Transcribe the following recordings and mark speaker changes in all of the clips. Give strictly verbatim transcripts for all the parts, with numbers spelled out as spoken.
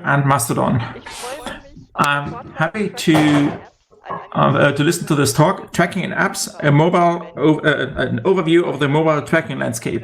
Speaker 1: and Mastodon. I'm happy to uh, to listen to this talk, Tracking in Apps, a mobile uh, an overview of the mobile tracking landscape.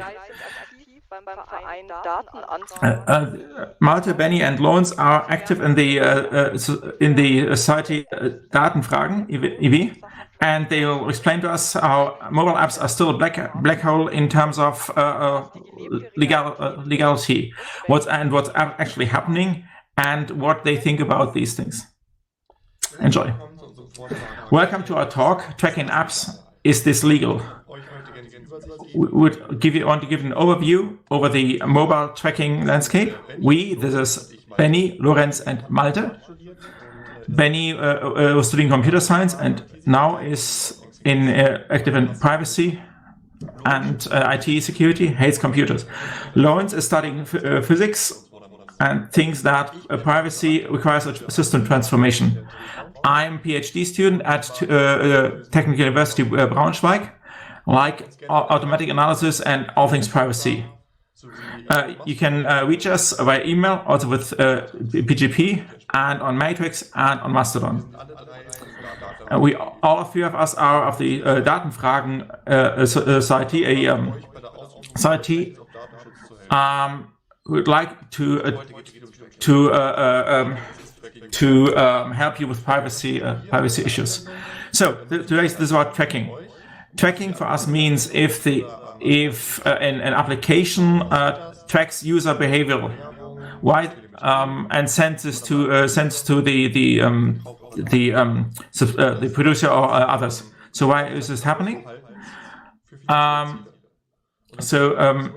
Speaker 1: Uh, uh, Malte, Benny, and Lawrence are active in the uh, uh, in the society uh, Datenfragen I W, and they will explain to us how mobile apps are still a black black hole in terms of uh, uh, legal uh, legality, what's and what's actually happening, and what they think about these things. Enjoy. Welcome to our talk. Tracking apps. Is this legal? We would give you want to give an overview over the mobile tracking landscape. We, this is Benny, Lorenz, and Malte. Benny uh, uh, was studying computer science and now is in uh, active in privacy and uh, I T security, hates computers. Lorenz is studying uh, physics and thinks that uh, privacy requires a system transformation. I'm a PhD student at uh, uh, Technical University uh, Braunschweig, like automatic analysis and all things privacy. Uh, you can uh, reach us via email, also with uh, P G P, and on Matrix and on Mastodon. Uh, we, all of three of us are of the uh, Datenfragen uh, Society, a um, society um, who would like to uh, to uh, uh, um, to um, help you with privacy uh, privacy issues. So th today this is about tracking. Tracking for us means if the if uh, an, an application uh, tracks user behavior, why um, and sends this to uh, sends to the the um, the um, uh, the producer or uh, others. So why is this happening? Um, so um,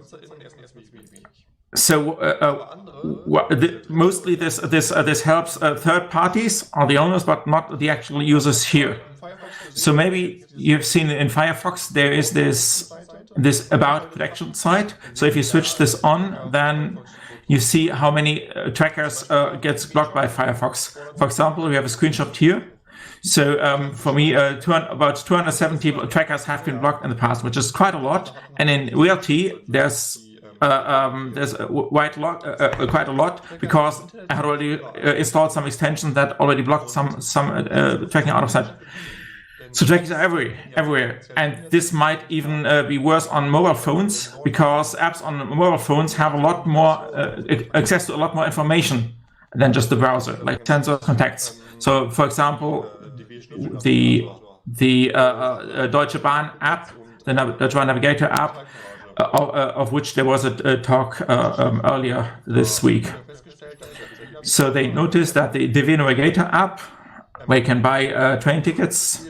Speaker 1: so uh, uh, the, mostly this this uh, this helps uh, third parties or the owners, but not the actual users here. So maybe you've seen in Firefox there is this this about protection site. So if you switch this on, then you see how many uh, trackers uh, gets blocked by Firefox. For example, we have a screenshot here. So um, for me, uh, two hundred, about two hundred seventy trackers have been blocked in the past, which is quite a lot. And in reality, there's uh, um, there's a quite a lot, uh, uh, quite a lot, because I had already uh, installed some extensions that already blocked some some uh, tracking out of sight. So trackers are everywhere, everywhere, and this might even uh, be worse on mobile phones, because apps on mobile phones have a lot more uh, access to a lot more information than just the browser, like sensors, contacts. So, for example, the the uh, uh, Deutsche Bahn app, the Nav Deutsche Bahn Navigator app, uh, uh, of which there was a, a talk uh, um, earlier this week. So they noticed that the D W Navigator app, where you can buy uh, train tickets,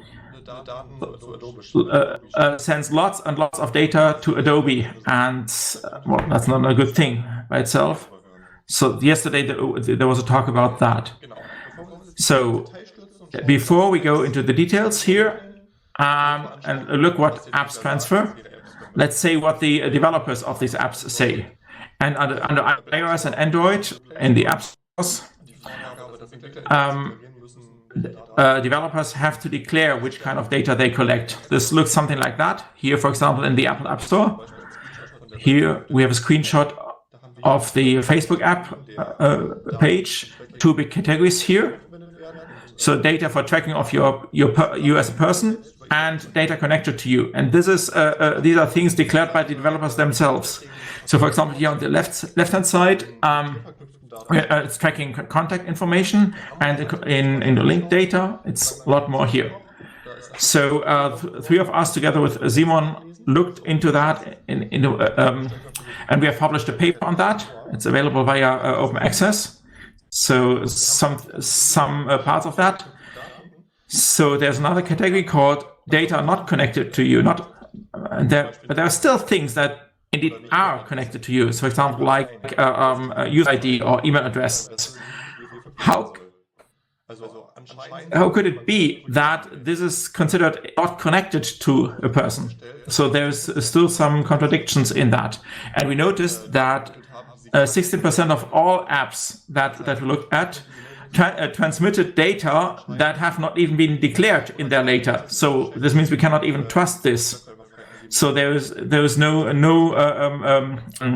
Speaker 1: Uh, uh, sends lots and lots of data to Adobe, and uh, well, that's not a good thing by itself. So yesterday there, there was a talk about that. So before we go into the details here um, and look what apps transfer, let's say what the developers of these apps say. And under, under iOS and Android in the app stores, um, Uh, developers have to declare which kind of data they collect. This looks something like that. Here, for example, in the Apple App Store. Here we have a screenshot of the Facebook app uh, page. Two big categories here. So data for tracking of your, your you as a person, and data connected to you. And this is uh, uh, these are things declared by the developers themselves. So, for example, here on the left left hand side, um, Uh, it's tracking contact information, and in, in the link data, it's a lot more here. So uh, th three of us together with Simon looked into that, in, in, uh, um, and we have published a paper on that. It's available via uh, open access. So some, some uh, parts of that. So there's another category called data not connected to you. Not, uh, there, but there are still things that indeed are connected to you. So, for example, like uh, um, uh, user I D or email address. How, how could it be that this is considered not connected to a person? So there's still some contradictions in that. And we noticed that sixteen percent uh, of all apps that, that we looked at tra uh, transmitted data that have not even been declared in their data. So this means we cannot even trust this. So there is there is no no uh, um, um,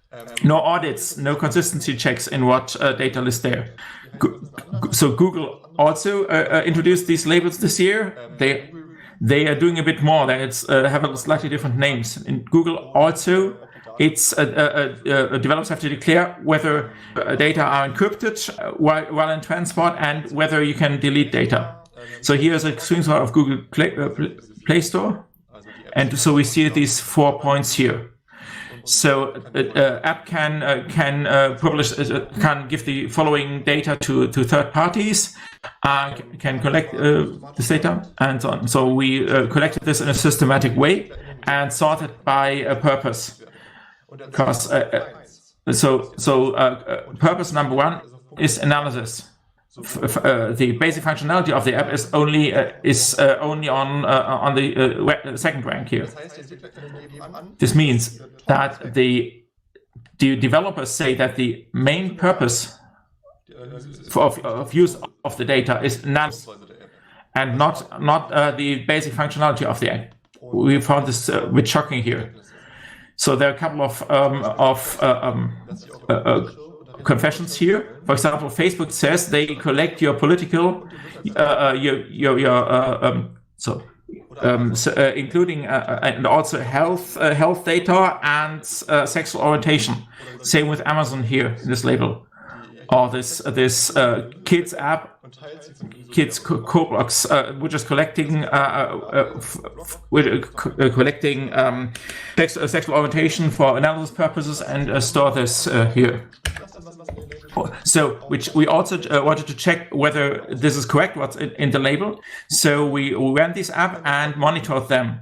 Speaker 1: no audits, no consistency checks in what uh, data is there. Go so Google also uh, uh, introduced these labels this year. They they are doing a bit more. They uh, have a slightly different names. In Google also, it's uh, uh, uh, developers have to declare whether uh, data are encrypted while, while in transport and whether you can delete data. So here's a screenshot of Google Play, uh, Play Store, and so we see these four points here. So uh, uh, app can uh, can uh, publish uh, can give the following data to to third parties, uh, can collect uh, this data and so on. So we uh, collected this in a systematic way and sorted by a purpose. Because uh, uh, so so uh, uh, purpose number one is analysis. F f uh, the basic functionality of the app is only uh, is uh, only on uh, on the uh, second rank here. This means that the, the developers say that the main purpose for, of, of use of the data is analysis and not not uh, the basic functionality of the app. We found this uh, a bit shocking here. So there are a couple of um, of uh, um, uh, uh, confessions here. For example, Facebook says they collect your political, uh, uh, your your your uh, um, so, um, so uh, including uh, and also health uh, health data and uh, sexual orientation. Same with Amazon here in this label, or this uh, this uh, kids app, kids Roblox, uh, which is collecting uh, uh, uh, collecting um, sex, uh, sexual orientation for analysis purposes and uh, store this uh, here. So, which we also uh, wanted to check whether this is correct, what's in, in the label. So we, we ran this app and monitored them.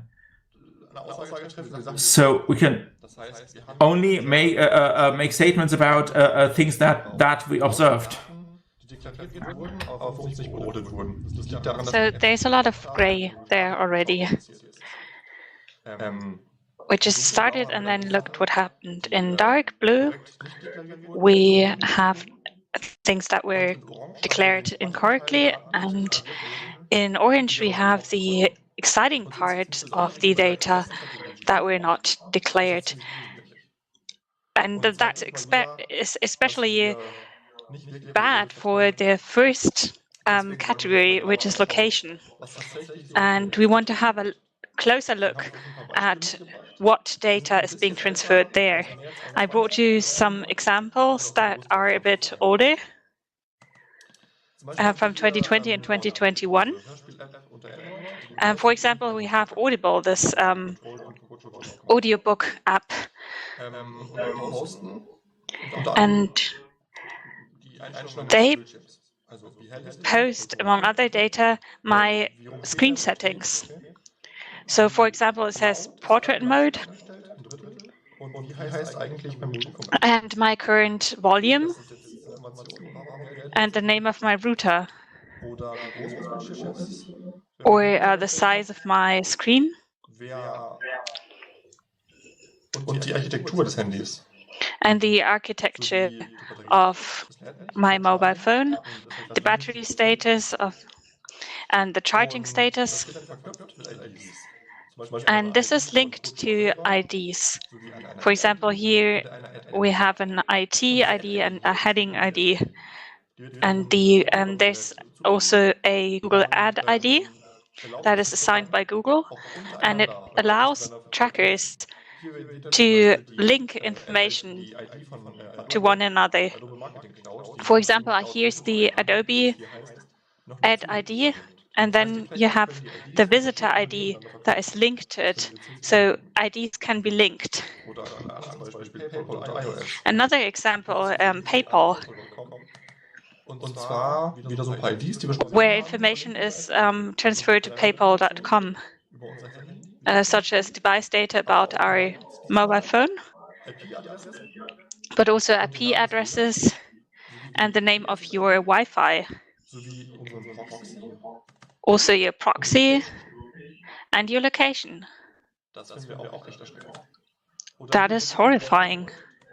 Speaker 1: So we can only make uh, uh, make statements about uh, uh, things that that we observed.
Speaker 2: So there's a lot of gray there already. We just started and then looked what happened. In dark blue, we have things that were declared incorrectly, and in orange we have the exciting part of the data that were not declared. And that's especially bad for the first um, category, which is location. And we want to have a closer look at what data is being transferred there. I brought you some examples that are a bit older, uh, from twenty twenty and twenty twenty-one. Uh, for example, we have Audible, this um, audiobook app. And they post, among other data, my screen settings. So, for example, it says portrait mode and my current volume and the name of my router, or uh, the size of my screen, and the architecture of my mobile phone, the battery status of, and the charging status. And this is linked to I Ds. For example, here we have an I T I D and a heading I D. And the um, there's also a Google Ad I D that is assigned by Google, and it allows trackers to link information to one another. For example, here's the Adobe Ad I D, and then you have the visitor I D that is linked to it. So I Ds can be linked. Another example, um, PayPal, where information is um, transferred to paypal dot com, uh, such as device data about our mobile phone, but also I P addresses and the name of your Wi-Fi, also your proxy and your location. That is horrifying.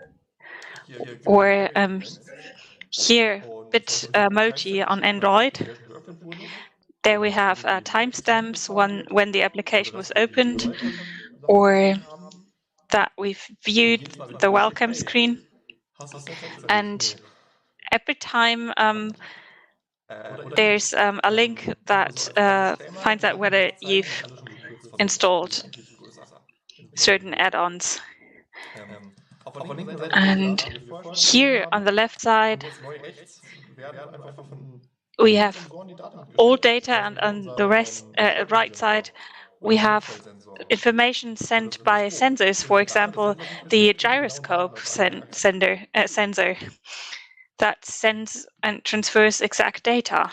Speaker 2: Or um, here, Bitmoji on Android. There we have uh, timestamps when, when the application was opened, or that we've viewed the welcome screen, and every time um, there's um, a link that uh, finds out whether you've installed certain add-ons. And here on the left side, we have all data, and on the rest, uh, right side, we have information sent by sensors. For example, the gyroscope sen sender, uh, sensor that sends and transfers exact data.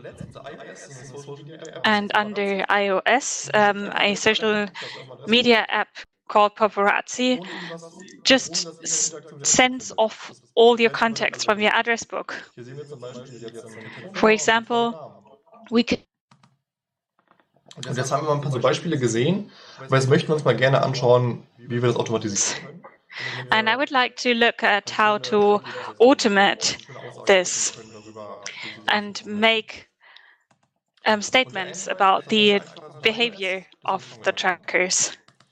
Speaker 2: And under iOS, um, a social media app called Paparazzi just sends off all your contacts from your address book. For example, we could.
Speaker 3: Und jetzt haben wir mal ein paar so Beispiele gesehen, aber jetzt möchten wir uns mal gerne anschauen, wie wir das automatisieren können.
Speaker 2: And I would like to look at how to automate this and make um, statements about the behavior of the trackers.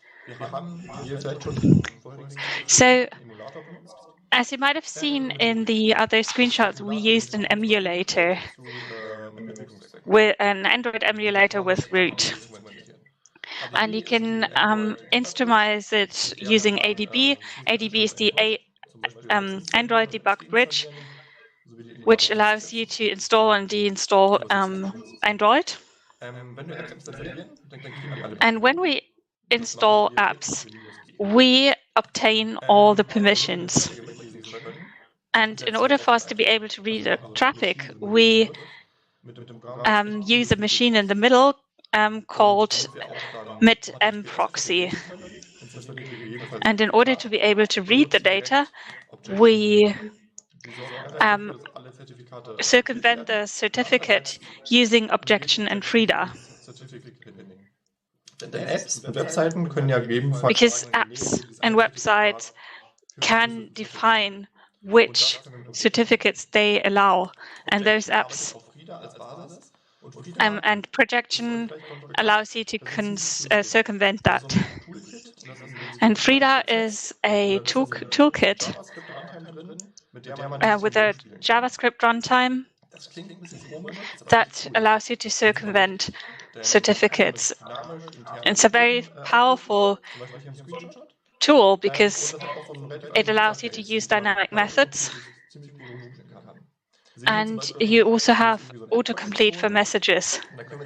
Speaker 2: So, as you might have seen in the other screenshots, we used an emulator, with an Android emulator with root. And you can um, instrumentalize it using A D B. A D B is the A um, Android Debug Bridge, which allows you to install and deinstall um, Android. And when we install apps, we obtain all the permissions. And in order for us to be able to read the traffic, we um, use a machine in the middle um, called mid-mproxy. And in order to be able to read the data, we um, circumvent the certificate using objection and FRIDA. Because apps and websites can define which certificates they allow, and those apps um, and projection allows you to uh, circumvent that. And FRIDA is a tool toolkit uh, with a JavaScript runtime that allows you to circumvent certificates. It's a very powerful tool because it allows you to use dynamic methods, and you also have autocomplete for messages.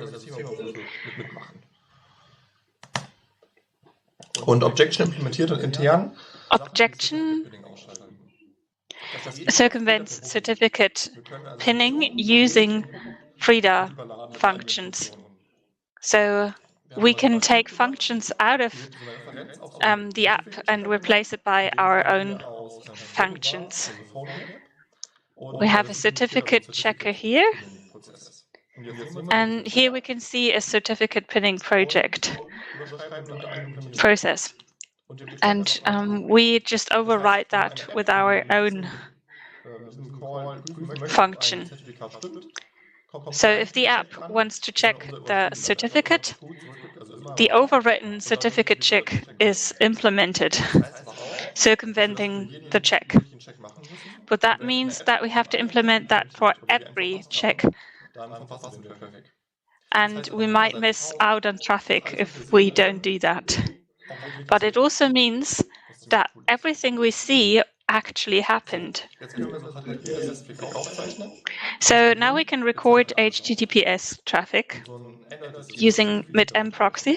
Speaker 3: Und Objection implementiert dann intern.
Speaker 2: Objection circumvents certificate pinning using FRIDA functions. So we can take functions out of um, the app and replace it by our own functions. We have a certificate checker here, and here we can see a certificate pinning project process. And um, we just override that with our own function. So if the app wants to check the certificate, the overwritten certificate check is implemented, circumventing the check. But that means that we have to implement that for every check. And we might miss out on traffic if we don't do that. But it also means that everything we see actually happened. So now we can record H T T P S traffic using mid-mproxy,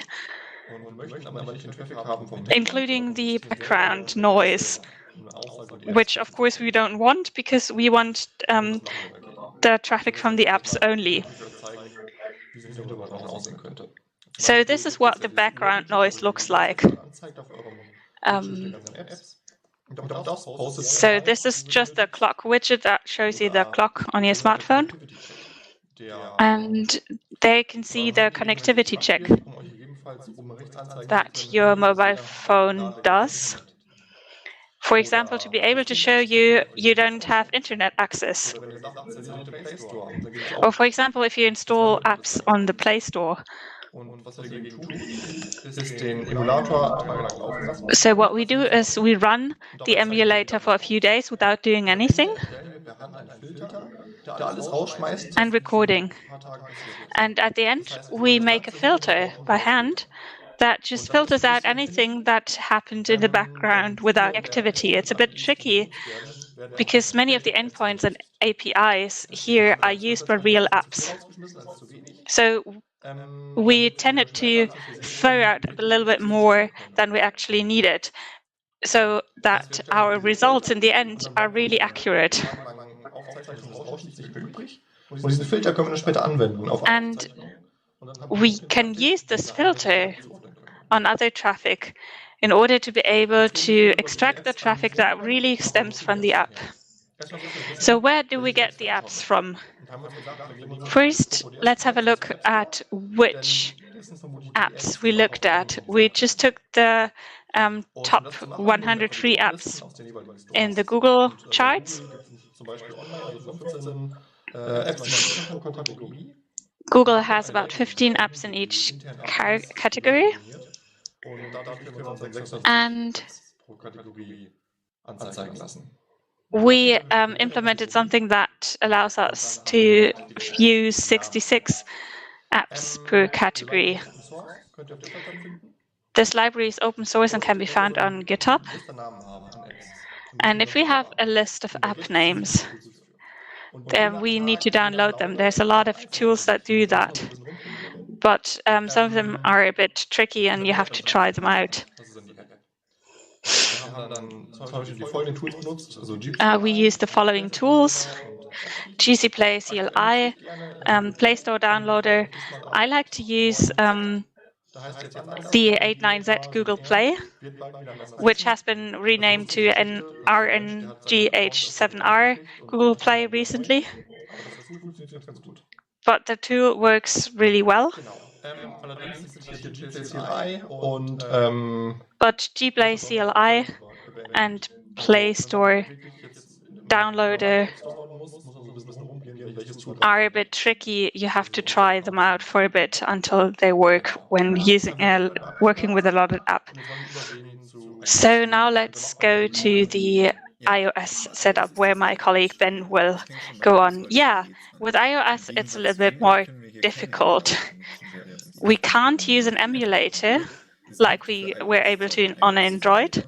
Speaker 2: including the background noise, which of course we don't want because we want um, the traffic from the apps only. So this is what the background noise looks like. Um, so this is just the clock widget that shows you the clock on your smartphone. And there you can see the connectivity check that your mobile phone does. For example, to be able to show you you don't have internet access. Or for example, if you install apps on the Play Store,
Speaker 3: Und was wir dagegen tun, ist den Emulator tagelang laufen lassen.
Speaker 2: So what we do is we run the emulator for a few days without doing anything
Speaker 3: Der alles rausschmeißt.
Speaker 2: and recording. And at the end, we make a filter by hand that just filters out anything that happened in the background without activity. It's a bit tricky because many of the endpoints and A P Is here are used for real apps. So we tended to throw out a little bit more than we actually needed, so that our results in the end are really accurate.
Speaker 3: Und diesen Filter können wir dann später anwenden. Auf
Speaker 2: And we can use this filter on other traffic in order to be able to extract the traffic that really stems from the app. So where do we get the apps from? First, let's have a look at which apps we looked at. We just took the um, top one hundred free apps in the Google charts. Google has about fifteen apps in each car category. And we um, implemented something that allows us to view sixty-six apps per category. This library is open source and can be found on GitHub. And if we have a list of app names, then we need to download them. There's a lot of tools that do that, but um, some of them are a bit tricky and you have to try them out. Uh, we use the following tools: G C Play, C L I, um, Play Store Downloader. I like to use um, the eighty-nine Z Google Play, which has been renamed to an R N G H seven R Google Play recently. But the tool works really well.
Speaker 3: Und, ähm,
Speaker 2: But Gplay C L I and Play Store Downloader are a bit tricky. You have to try them out for a bit until they work when using uh, working with a loaded app. So now let's go to the iOS setup where my colleague Ben will go on. Yeah, with iOS it's a little bit more difficult. We can't use an emulator like we were able to on Android.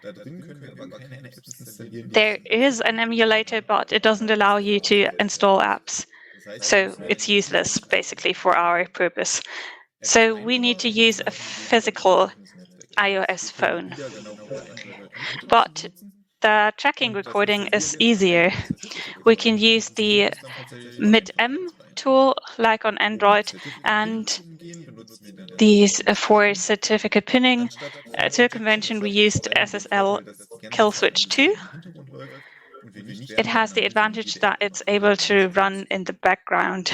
Speaker 2: There is an emulator, but it doesn't allow you to install apps. So it's useless, basically, for our purpose. So we need to use a physical iOS phone. But the tracking recording is easier. We can use the M I D M tool, like on Android, and these uh, for certificate pinning uh, circumvention, we used S S L Kill Switch two. It has the advantage that it's able to run in the background.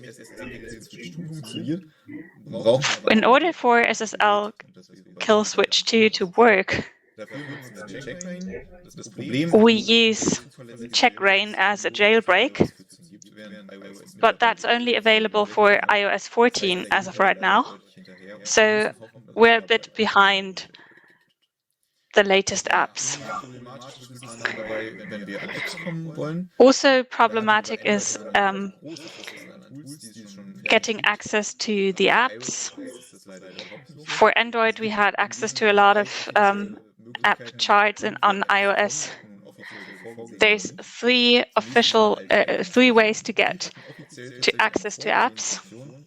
Speaker 2: In order for S S L Kill Switch two to work, we use Checkra1n as a jailbreak, but that's only available for i O S fourteen as of right now. So we're a bit behind the latest apps. Also problematic is um, getting access to the apps. For Android, we had access to a lot of um, app charts and on iOS. There's three official, uh, three ways to get to access to apps.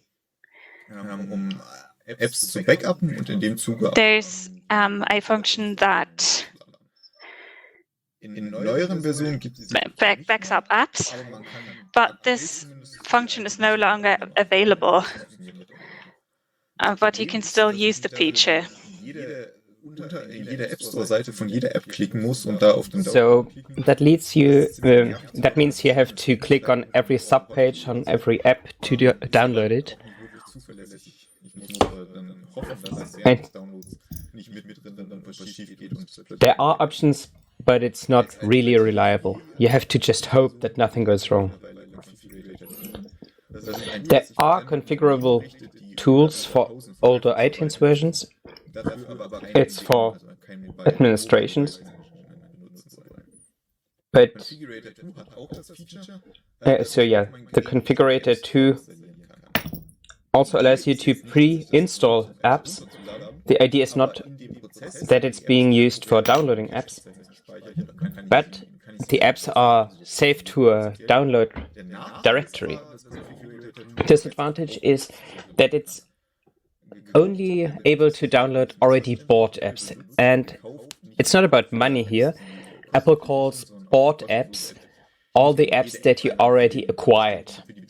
Speaker 4: Apps zu backuppen und in dem Zuge
Speaker 2: There's um, a function that
Speaker 4: in neueren Versionen gibt es
Speaker 2: back, backs up apps, but this function is no longer available. Uh, but you can still use the feature.
Speaker 4: unter in jeder App Store Seite von jeder App klicken muss und da auf den
Speaker 5: So that leads you, um, that means you have to click on every subpage on every app to do, download it. And there are options, but it's not really reliable. You have to just hope that nothing goes wrong. There are configurable tools for older iTunes versions. It's for administrations. But uh, so yeah, the configurator two also allows you to pre-install apps. The idea is not that it's being used for downloading apps, but the apps are saved to a download directory. Disadvantage is that it's only able to download already bought apps, and it's not about money here. Apple calls bought apps all the apps that you already acquired.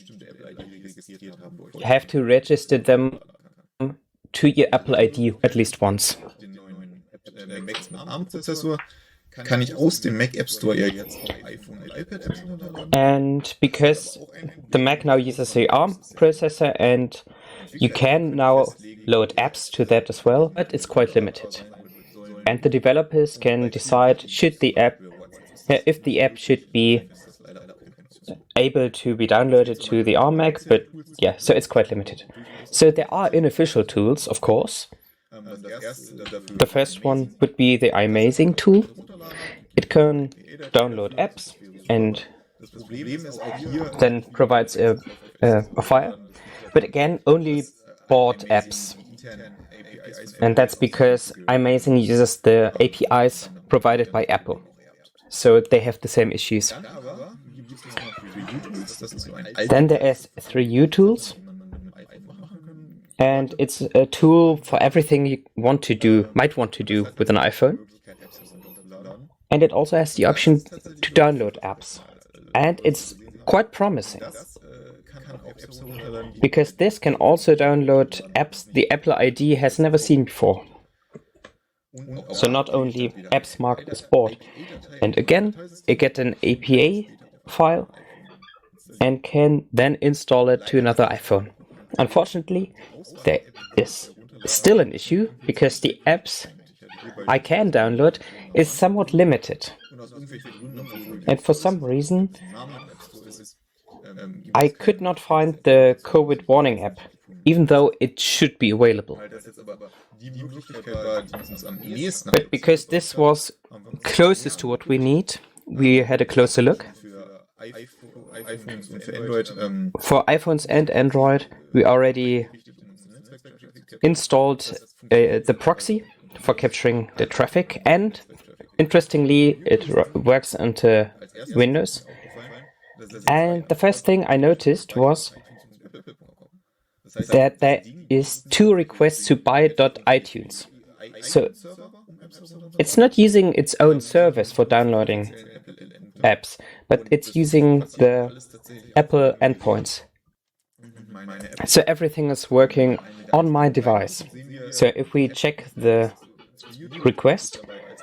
Speaker 5: You have to register them to your Apple I D at least once.
Speaker 4: Kann ich aus dem Mac App Store ja jetzt auch iPhone und iPad Apps runterladen?
Speaker 5: And because the Mac now uses the ARM processor, and you can now load apps to that as well, but it's quite limited. And the developers can decide should the app, uh, if the app should be able to be downloaded to the ARM Mac, but yeah, so it's quite limited. So there are unofficial tools, of course. The first one would be the iMazing tool. It can download apps and then provides a, a, a file, but again, only bought apps. And that's because iMazing uses the A P Is provided by Apple. So they have the same issues. Then there is three U tools. And it's a tool for everything you want to do, might want to do with an iPhone. And it also has the option to download apps. And it's quite promising, because this can also download apps the Apple I D has never seen before. So not only apps marked as bought. And again, you get an A P A file and can then install it to another iPhone. Unfortunately, there is still an issue, because the apps I can download is somewhat limited. And for some reason, I could not find the COVID warning app, even though it should be available. But because this was closest to what we need, we had a closer look. For iPhones and Android, we already installed uh, the proxy for capturing the traffic, and interestingly, it works onto Windows. And the first thing I noticed was that there is two requests to buy.itunes. So it's not using its own service for downloading apps, but it's using the Apple endpoints. So everything is working on my device. So if we check the request,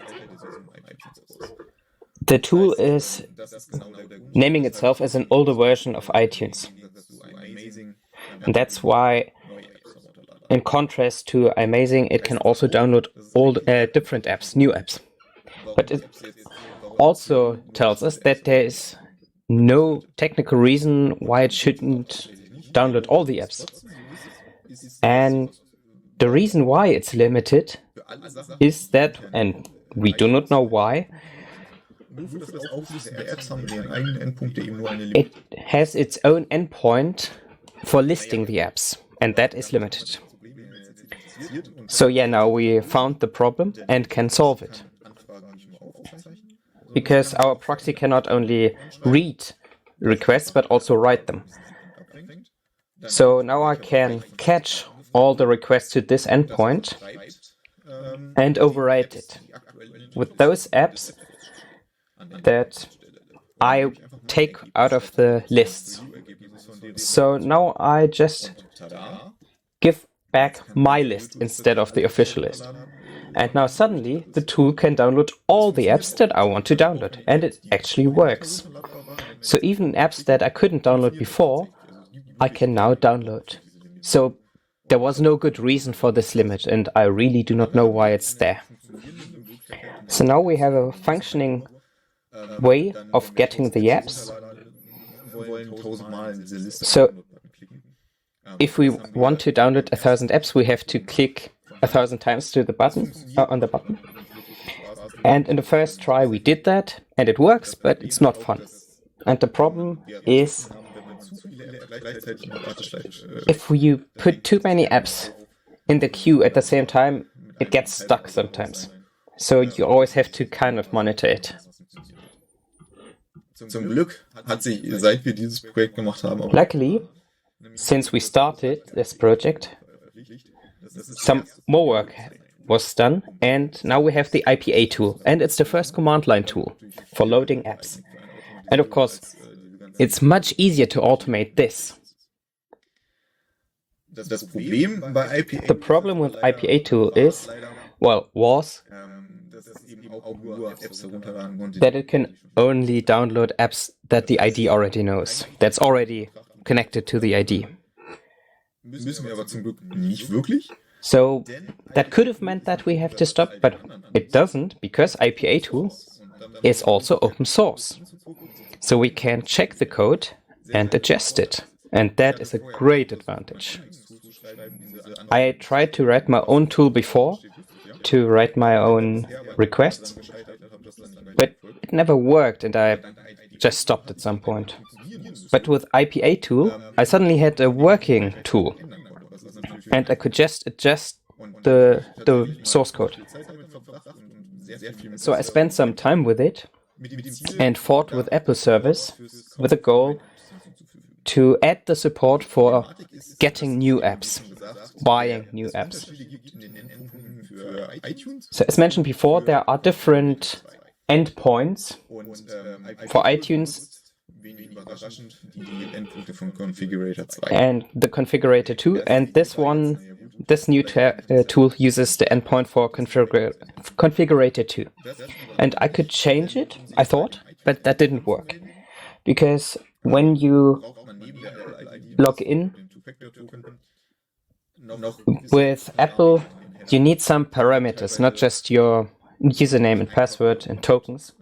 Speaker 5: the tool is naming itself as an older version of iTunes. And that's why, in contrast to iMazing, it can also download old, uh, different apps, new apps. But it also tells us that there is no technical reason why it shouldn't download all the apps. And the reason why it's limited is that, and we do not know why, it has its own endpoint for listing the apps, and that is limited. So yeah, now we found the problem and can solve it. Because our proxy cannot only read requests, but also write them. So now I can catch all the requests to this endpoint and overwrite it with those apps that I take out of the lists. So now I just give back my list instead of the official list. And now suddenly the tool can download all the apps that I want to download, and it actually works. So even apps that I couldn't download before, I can now download. So there was no good reason for this limit, and I really do not know why it's there. So now we have a functioning way of getting the apps. So if we want to download a thousand apps, we have to click a thousand times to the button uh, on the button. And in the first try we did that, and it works, but it's not fun. And the problem is, if you put too many apps in the queue at the same time, it gets stuck sometimes. So you always have to kind of monitor it.
Speaker 4: Zum Glück hat sich, seit wir dieses Projekt gemacht haben, auch
Speaker 5: Luckily, since we started this project, some more work was done, and now we have the I P A tool, and it's the first command line tool for loading apps. And of course, it's much easier to automate this.
Speaker 4: das Problem bei I P A
Speaker 5: The problem with I P A tool is, well, was
Speaker 4: dass es eben auch nur Apps herunterladen konnte.
Speaker 5: that it can only download apps that the I D already knows, that's already connected to the I D.
Speaker 4: Müssen wir aber zum Glück nicht wirklich.
Speaker 5: So that could have meant that we have to stop, but it doesn't, because I P A tool is also open source. So we can check the code and adjust it, and that is a great advantage. I tried to write my own tool before, to write my own requests, but it never worked, and I just stopped at some point. But with I P A tool, I suddenly had a working tool, and I could just adjust the, the source code. So I spent some time with it and fought with Apple service with a goal to add the support for getting new apps, buying new apps. So as mentioned before, there are different endpoints for iTunes and the configurator too, and this one, this new uh, tool uses the endpoint for configura configurator two. And I could change it, I thought, but that didn't work. Because when you log in with Apple, you need some parameters, not just your username and password and tokens.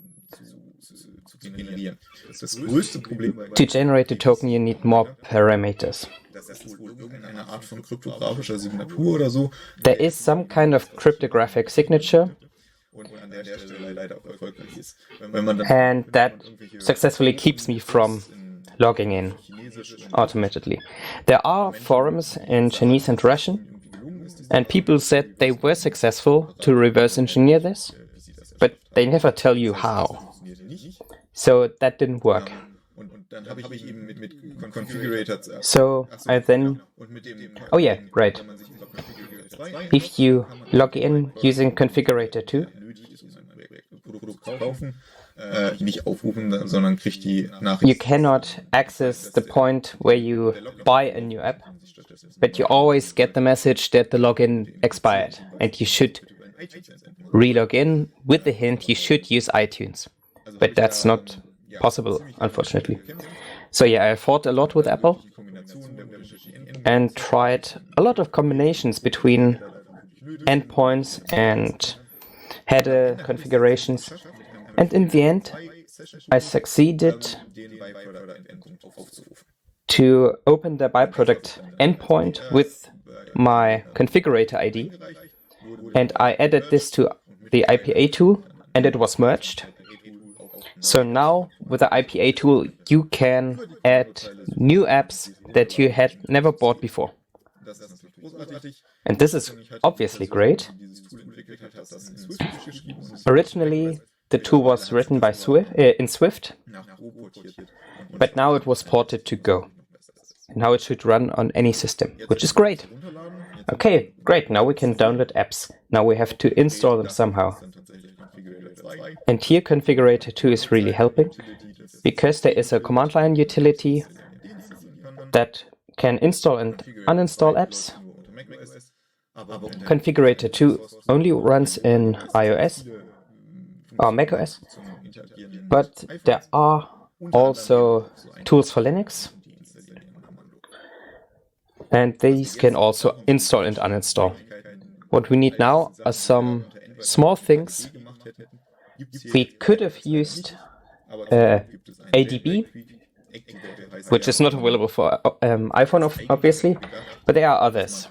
Speaker 4: Das größte Problem
Speaker 5: To generate a token, you need more parameters.
Speaker 4: eine Art von kryptografischer Signatur oder so.
Speaker 5: There is some kind of cryptographic signature,
Speaker 4: Und an der Stelle leider auch erfolgreich ist. Wenn man dann
Speaker 5: and that successfully keeps me from logging in automatically. There are forums in Chinese and Russian, and people said they were successful to reverse engineer this, but they never tell you how. So that didn't work.
Speaker 4: Und, und dann habe ich eben mit, mit Configurator
Speaker 5: So I then,
Speaker 4: und mit dem
Speaker 5: oh yeah, right.
Speaker 4: wenn man sich über Configurator zwei
Speaker 5: If you log in using configurator two,
Speaker 4: nötig ist, um sein Produkt zu kaufen, äh, nicht aufrufen, sondern kriegt die
Speaker 5: you
Speaker 4: Nachricht.
Speaker 5: cannot access the point where you buy a new app, but you always get the message that the login expired, and you should re-log in with the hint you should use iTunes. But that's not possible, unfortunately. So yeah, I fought a lot with Apple and tried a lot of combinations between endpoints and header configurations. And in the end, I succeeded to open the byproduct endpoint with my configurator I D. And I added this to the I P A tool, and it was merged. So now, with the I P A tool, you can add new apps that you had never bought before. And this is obviously great. Originally, the tool was written by Swift, uh, in Swift, but now it was ported to Go. And now it should run on any system, which is great. Okay, great, now we can download apps. Now we have to install them somehow. And here configurator two is really helping, because there is a command line utility that can install and uninstall apps. Configurator two only runs in iOS or macOS, but there are also tools for Linux, and these can also install and uninstall. What we need now are some small things. We could have used uh, A D B, which is not available for um, iPhone, obviously, but there are others.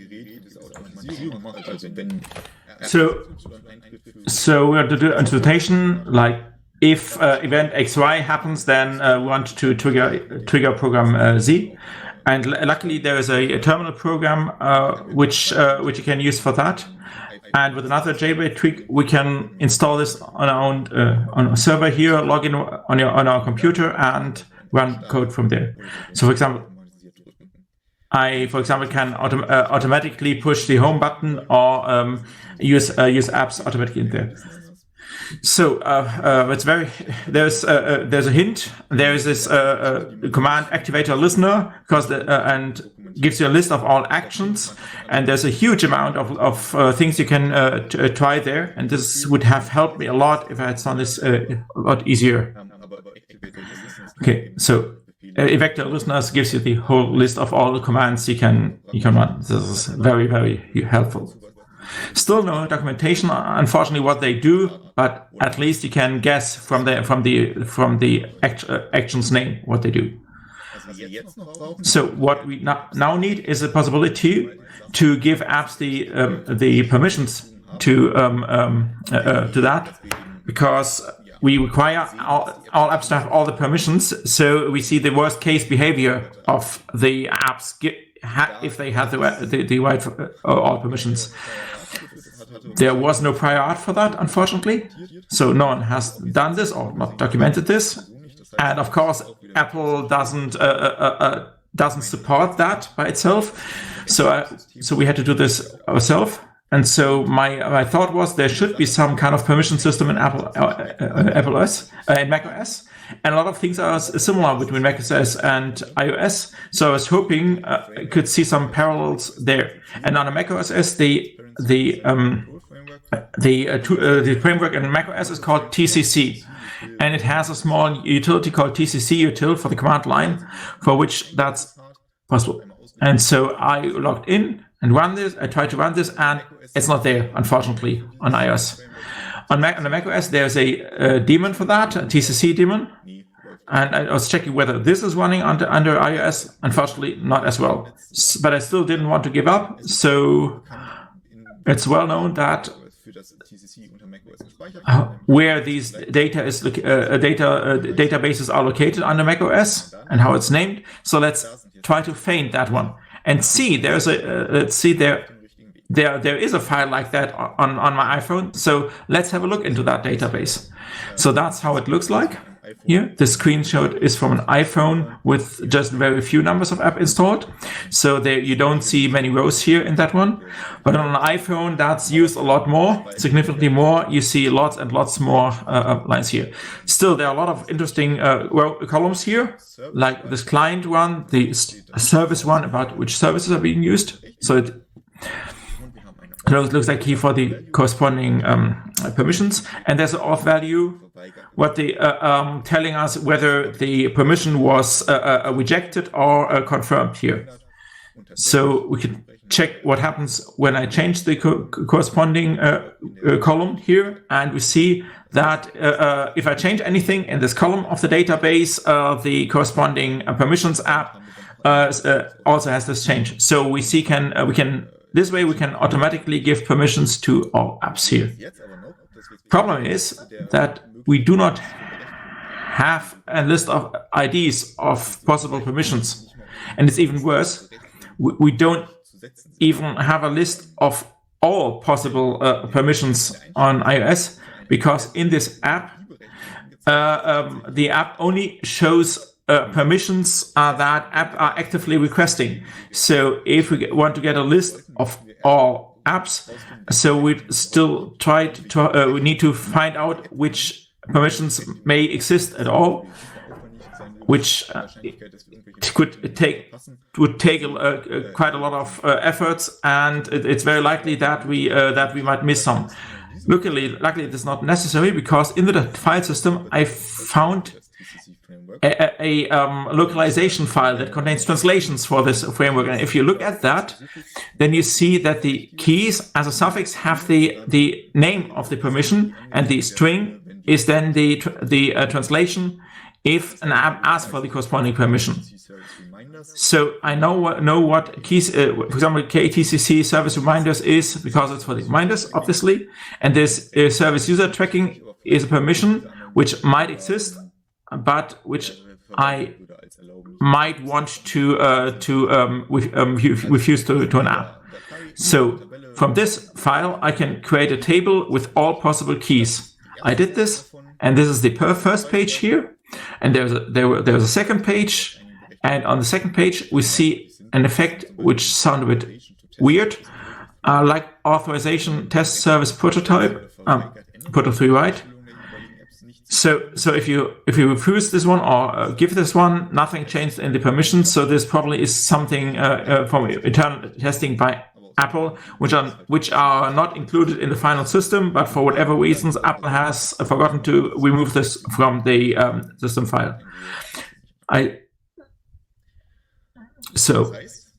Speaker 1: So, so we have to do interpretation like if uh, event X Y happens, then uh, we want to trigger trigger program uh, Z, and l- luckily there is a, a terminal program uh, which uh, which you can use for that. And with another jailbreak trick, we can install this on our own uh, on a server here, log in on your on our computer, and run code from there. So, for example, I, for example, can autom- uh, automatically push the home button or um, use uh, use apps automatically in there. So uh, uh, it's very there's uh, uh, there's a hint. There is this uh, uh, command activator listener because the, uh, and gives you a list of all actions, and there's a huge amount of of uh, things you can uh, t- uh, try there. And this would have helped me a lot if I had done this uh, a lot easier. Okay, so uh, Evector listeners gives you the whole list of all the commands you can you can run. This is very very helpful. Still no documentation, unfortunately, what they do, but at least you can guess from the from the from the act, uh, action's name what they do. So what we no- now need is a possibility to give apps the um, the permissions to um, um, uh, uh, to that, because we require all, all apps to have all the permissions. So we see the worst case behavior of the apps ha- if they have the the, the right uh, all permissions. There was no prior art for that, unfortunately. So no one has done this or not documented this. And of course, Apple doesn't uh, uh, uh, doesn't support that by itself. So uh, so we had to do this ourselves. And so my my thought was there should be some kind of permission system in Apple uh, uh, Apple O S uh, in macOS. And a lot of things are similar between macOS and iOS. So I was hoping uh, I could see some parallels there. And on a macOS, the the um, the uh, to, uh, the framework in macOS is called T C C, and it has a small utility called T C C util for the command line, for which that's possible. And so I logged in and run this. I tried to run this, and it's not there, unfortunately, on iOS. On Mac, on the macOS, there's a, a daemon for that, a T C C daemon. And I was checking whether this is running under, under iOS. Unfortunately, not as well. S- But I still didn't want to give up. So it's well known that uh, where these data is uh, data uh, databases are located under macOS and how it's named. So let's try to find that one and see. There's a uh, let's see there. There, there is a file like that on, on my iPhone. So let's have a look into that database. So that's how it looks like here. The screenshot is from an iPhone with just very few numbers of app installed. So there you don't see many rows here in that one. But on an iPhone, that's used a lot more, significantly more. You see lots and lots more uh, lines here. Still, there are a lot of interesting uh, row, columns here, like this client one, the service one about which services are being used. So it looks like here for the corresponding um, permissions, and there's an auth value, what the uh, um, telling us whether the permission was uh, uh, rejected or uh, confirmed here. So we can check what happens when I change the co- corresponding uh, uh, column here, and we see that uh, uh, if I change anything in this column of the database, uh, the corresponding uh, permissions app uh, uh, also has this change. So we see can uh, we can. This way we can automatically give permissions to all apps here. Problem is that we do not have a list of I Ds of possible permissions. And it's even worse, we don't even have a list of all possible uh, permissions on iOS, because in this app, uh, um, the app only shows Uh, permissions uh, that app are actively requesting. So if we get, want to get a list of all apps, so we still try to, uh, we need to find out which permissions may exist at all, which uh, could take would take a, uh, quite a lot of uh, efforts, and it, it's very likely that we uh, that we might miss some. Luckily, luckily it is not necessary, because in the file system I found A, a um, localization file that contains translations for this framework, and if you look at that, then you see that the keys as a suffix have the the name of the permission, and the string is then the the uh, translation if an app asks for the corresponding permission. So I know what, know what keys, uh, for example, K T C C service reminders is because it's for the reminders, obviously, and this uh, service user tracking is a permission which might exist, but which I might want to uh, to um, with, um, refuse to, to an app. So from this file, I can create a table with all possible keys. I did this, and this is the per first page here, and there's a, there there's a second page. And on the second page, we see an effect which sounds a bit weird, uh, like authorization test service prototype, um, proto three right. So, so if you if you refuse this one or uh, give this one, nothing changed in the permissions. So this probably is something uh, uh, from internal testing by Apple, which are which are not included in the final system, but for whatever reasons, Apple has forgotten to remove this from the um, system file. I. So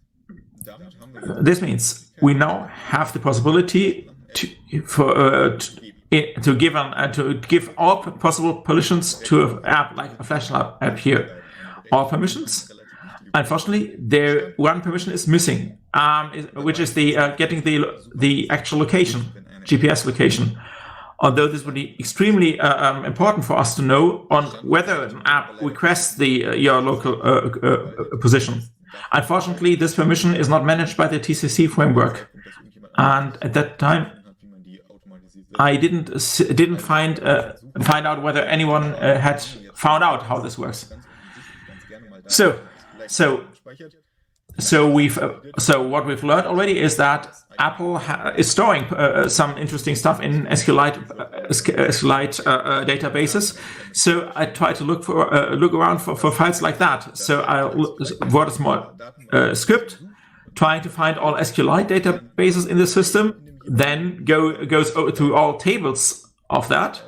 Speaker 1: this means we now have the possibility to for uh, to, to give an uh, to give all possible permissions to an app like a Flashlight app here. All permissions. Unfortunately, there one permission is missing, um, is, which is the uh, getting the the actual location, G P S location. Although this would be extremely uh, um, important for us to know on whether an app requests the uh, your local uh, uh, position. Unfortunately, this permission is not managed by the T C C framework, and at that time, I didn't didn't find uh, find out whether anyone uh, had found out how this works. So, so, so we've uh, so what we've learned already is that Apple ha is storing uh, some interesting stuff in SQLite uh, SQLite uh, uh, databases. So I try to look for uh, look around for, for files like that. So I wrote a small uh, script trying to find all SQLite databases in the system. Then go goes through all tables of that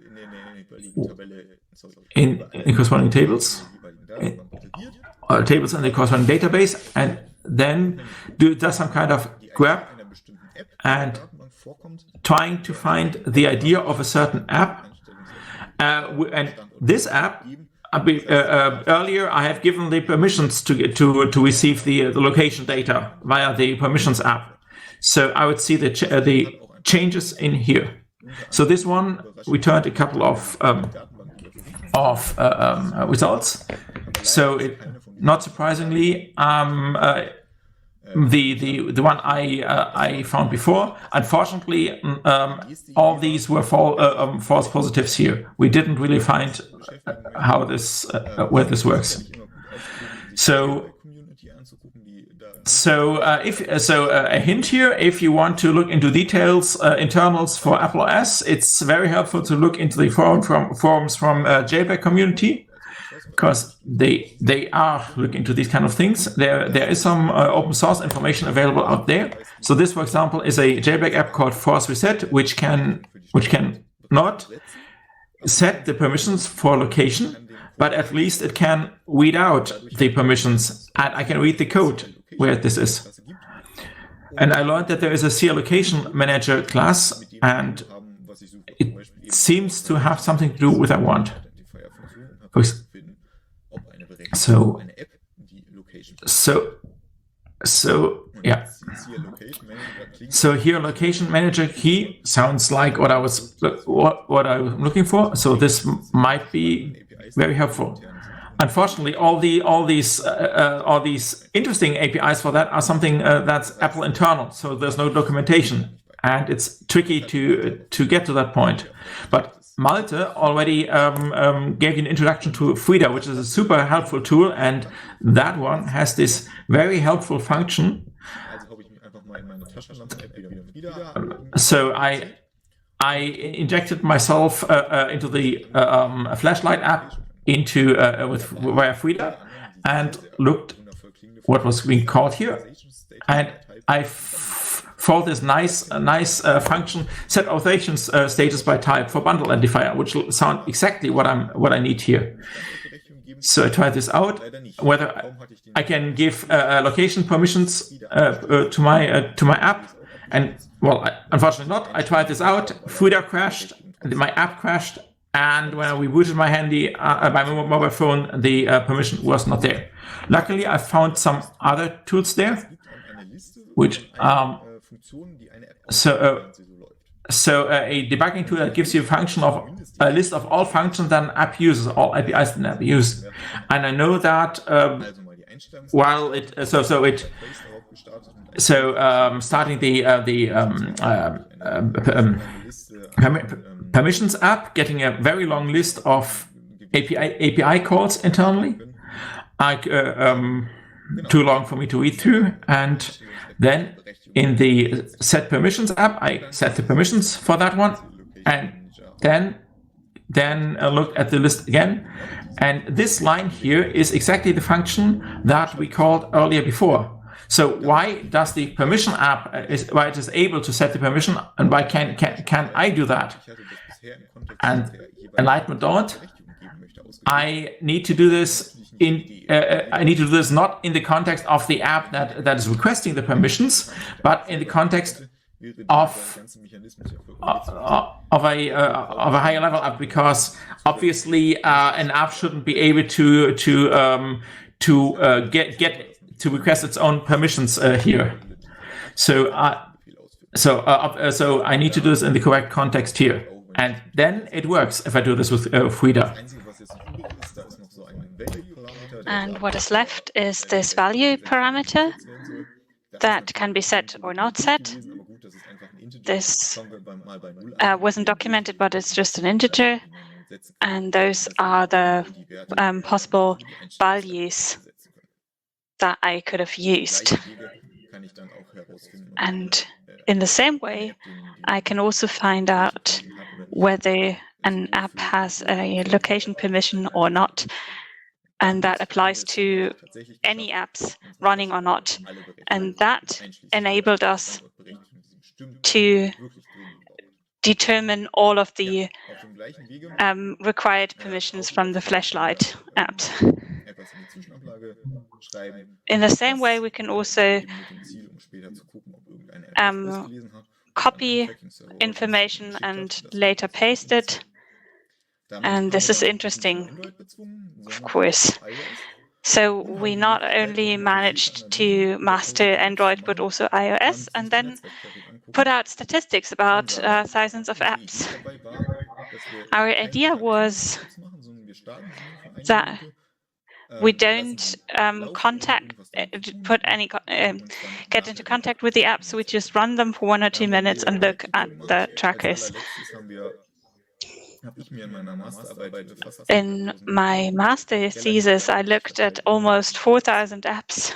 Speaker 1: in, in corresponding tables, in, uh, tables in the corresponding database, and then do does some kind of grab and trying to find the idea of a certain app. Uh, and this app, uh, uh, earlier I have given the permissions to to to receive the uh, the location data via the permissions app. So I would see the ch uh, the changes in here. So this one returned a couple of um, of uh, um, uh, results. So it, not surprisingly, um, uh, the the the one I uh, I found before. Unfortunately, um, all these were fal uh, um, false positives here. We didn't really find uh, how this uh, where this works. So. So, uh, if so, uh, a hint here: if you want to look into details, uh, internals for Apple O S, it's very helpful to look into the forum from forums from uh, J B A C community, because they they are looking into these kind of things. There there is some uh, open source information available out there. So this, for example, is a J B A C app called Force Reset, which can which can not set the permissions for location, but at least it can read out the permissions, and I can read the code where this is. And I learned that there is a C Allocation Manager class, and it seems to have something to do with I want. So, so, so, yeah. So here, Location Manager key sounds like what I was what what I'm looking for. So this might be very helpful. Unfortunately, all the all these uh, uh, all these interesting A P Is for that are something uh, that's Apple internal, so there's no documentation, and it's tricky to to get to that point. But Malte already um, um, gave you an introduction to Frida, which is a super helpful tool, and that one has this very helpful function. So I I injected myself uh, uh, into the uh, um, Flashlight app. into uh, with via Frida and looked what was being called here, and I f found this nice uh, nice uh, function set authorization uh, status by type for bundle identifier, which will sound exactly what I'm what I need here. So I tried this out, whether I can give uh, location permissions uh, uh, to my uh, to my app, and well, I, unfortunately not. I tried this out. Frida crashed, my app crashed, and when I rebooted my handy, uh, my mobile phone, the uh, permission was not there. Luckily, I found some other tools there, which um, so uh, so uh, a debugging tool that gives you a function of a list of all functions that an app uses, all A P Is that an app uses, and I know that um, while it uh, so so it so um, starting the uh, the um, uh, um, perm permissions app, getting a very long list of A P I A P I calls internally, I, uh, um, too long for me to read through, and then in the set permissions app, I set the permissions for that one, and then then uh, look at the list again. And this line here is exactly the function that we called earlier before. So why does the permission app uh, is why it is able to set the permission, and why can can can I do that? And Enlightenment don't. I need to do this in. Uh, I need to do this not in the context of the app that that is requesting the permissions, but in the context of uh, of a uh, of a higher level app, because obviously uh, an app shouldn't be able to to um, to uh, get get to request its own permissions uh, here. So uh, so uh, so I need to do this in the correct context here, and then it works if I do this with uh, Frida.
Speaker 2: And what is left is this value parameter that can be set or not set. This uh, wasn't documented, but it's just an integer. And those are the um, possible values that I could have used. And in the same way, I can also find out whether an app has a location permission or not. And that applies to any apps running or not. And that enabled us to determine all of the um, required permissions from the Flashlight apps. In the same way, we can also um, copy information and later paste it. And this is interesting, of course. So we not only managed to master Android, but also iOS, and then put out statistics about uh, thousands of apps. Our idea was that we don't um, contact, put any, um, get into contact with the apps. We just run them for one or two minutes and look at the trackers. In my master thesis, I looked at almost four thousand apps.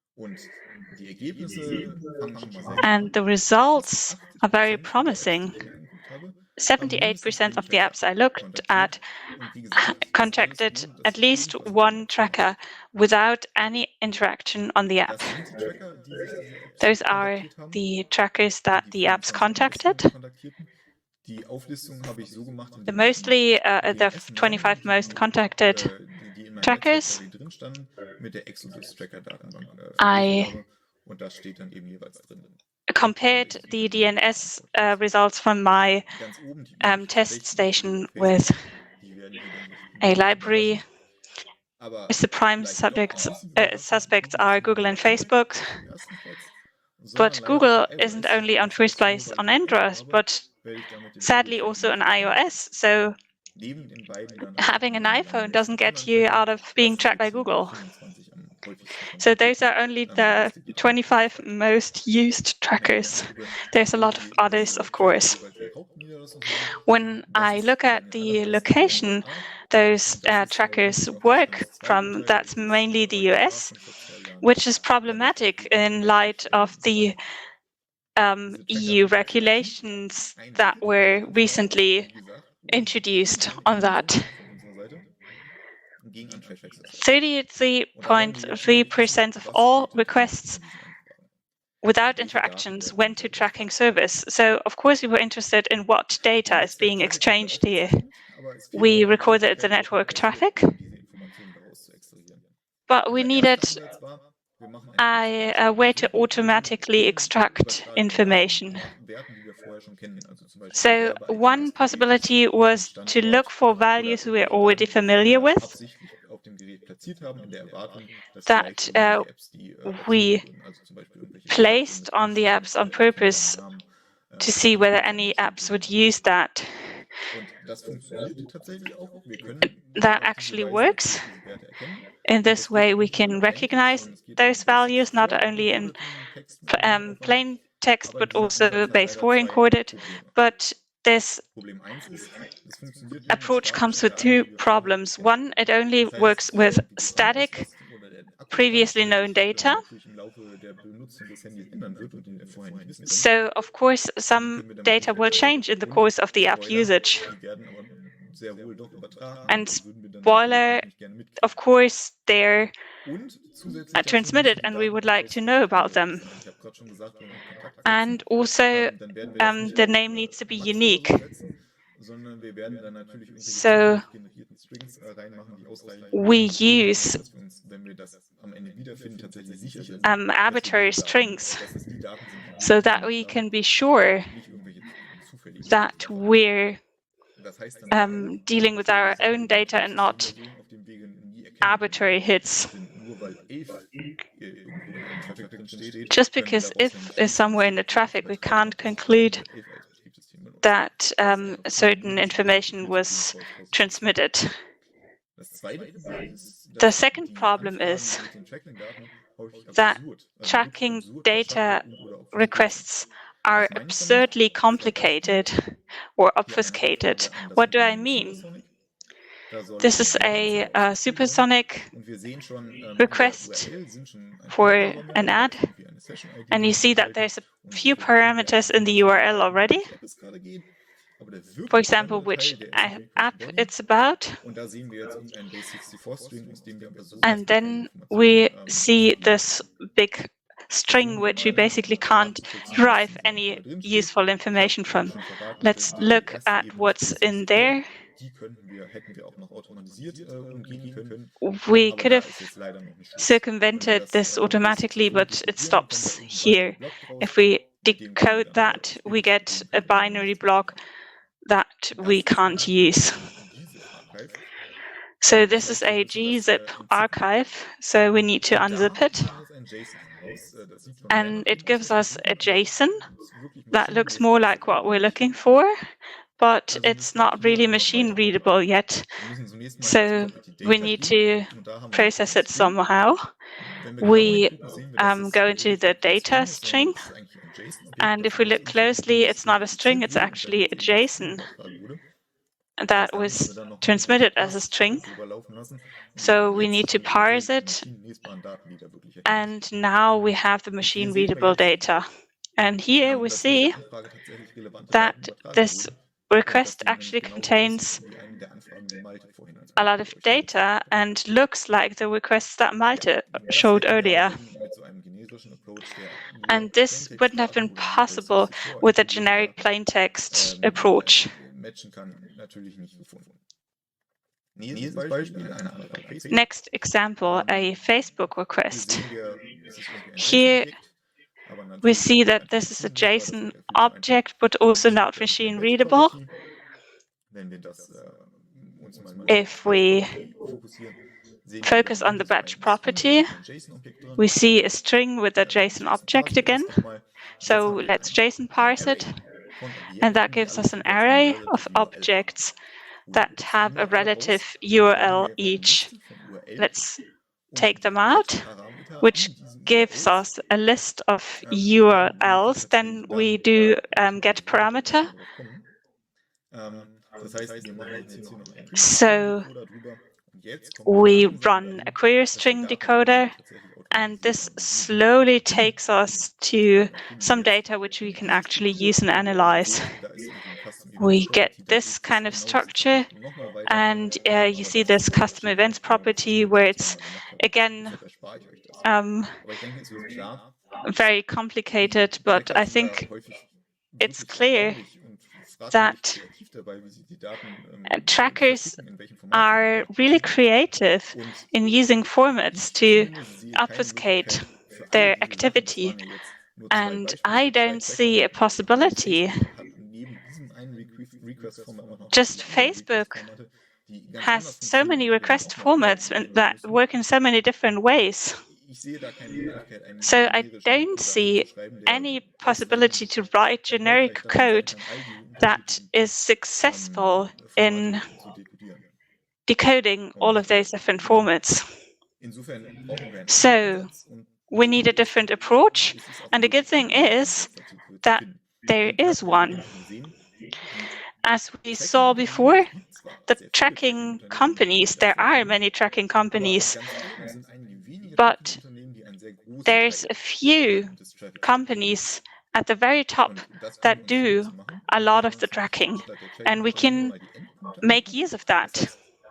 Speaker 2: And the results are very promising. seventy-eight percent of the apps I looked at contacted at least one tracker without any interaction on the app. Those are the trackers that the apps contacted. The mostly, uh, the twenty-five most contacted trackers, I compared the D N S uh, results from my um, test station with a library. The prime subjects, uh, suspects are Google and Facebook. But Google isn't only on first place on Android, but sadly also on iOS. So having an iPhone doesn't get you out of being tracked by Google. So those are only the twenty-five most used trackers. There's a lot of others, of course. When I look at the location those uh, trackers work from, that's mainly the U S, which is problematic in light of the um, E U regulations that were recently introduced on that. thirty-three point three percent of all requests without interactions went to tracking service. So, of course, we were interested in what data is being exchanged here. We recorded the network traffic, but we needed a, a way to automatically extract information. So one possibility was to look for values we're already familiar with, that uh, we placed on the apps on purpose to see whether any apps would use that. That actually works. In this way, we can recognize those values not only in um, plain text, but also base four encoded. But this approach comes with two problems. One, it only works with static, previously known data. So, of course, some data will change in the course of the app usage. And spoiler, of course, they're uh, transmitted, and we would like to know about them. And also, um, the name needs to be unique. So we use um, arbitrary strings so that we can be sure that we're um, dealing with our own data and not arbitrary hits. Just because if is somewhere in the traffic, we can't conclude that um, certain information was transmitted. The second problem is that tracking data requests are absurdly complicated or obfuscated. What do I mean? This is a, a supersonic request for an ad, and you see that there's a few parameters in the U R L already. For example, which app it's about. And then we see this big string, which we basically can't derive any useful information from. Let's look at what's in there. We could have circumvented this automatically, but it stops here. If we decode that, we get a binary block that we can't use. So this is a gzip archive, so we need to unzip it. And it gives us a JSON that looks more like what we're looking for, but it's not really machine readable yet. So we need to process it somehow. We um, go into the data string. And if we look closely, it's not a string, it's actually a JSON that was transmitted as a string. So we need to parse it. And now we have the machine readable data. And here we see that this request actually contains a lot of data and looks like the requests that Malte showed earlier. And this wouldn't have been possible with a generic plain text approach. Next example, a Facebook request. Here we see that this is a JSON object, but also not machine readable. If we focus on the batch property, we see a string with a JSON object again. So let's JSON parse it. And that gives us an array of objects that have a relative U R L each. Let's take them out, which gives us a list of U R Ls. Then we do um, get parameter. So we run a query string decoder, and this slowly takes us to some data which we can actually use and analyze. We get this kind of structure, and uh, you see this custom events property where it's, again, um, very complicated, but I think it's clear that uh, trackers are really creative in using formats to obfuscate their activity. And I don't see a possibility. Just Facebook has so many request formats that work in so many different ways. So I don't see any possibility to write generic code that is successful in decoding all of those different formats. So we need a different approach, and the good thing is that there is one. As we saw before, the tracking companies, there are many tracking companies, but there's a few companies at the very top that do a lot of the tracking, and we can make use of that.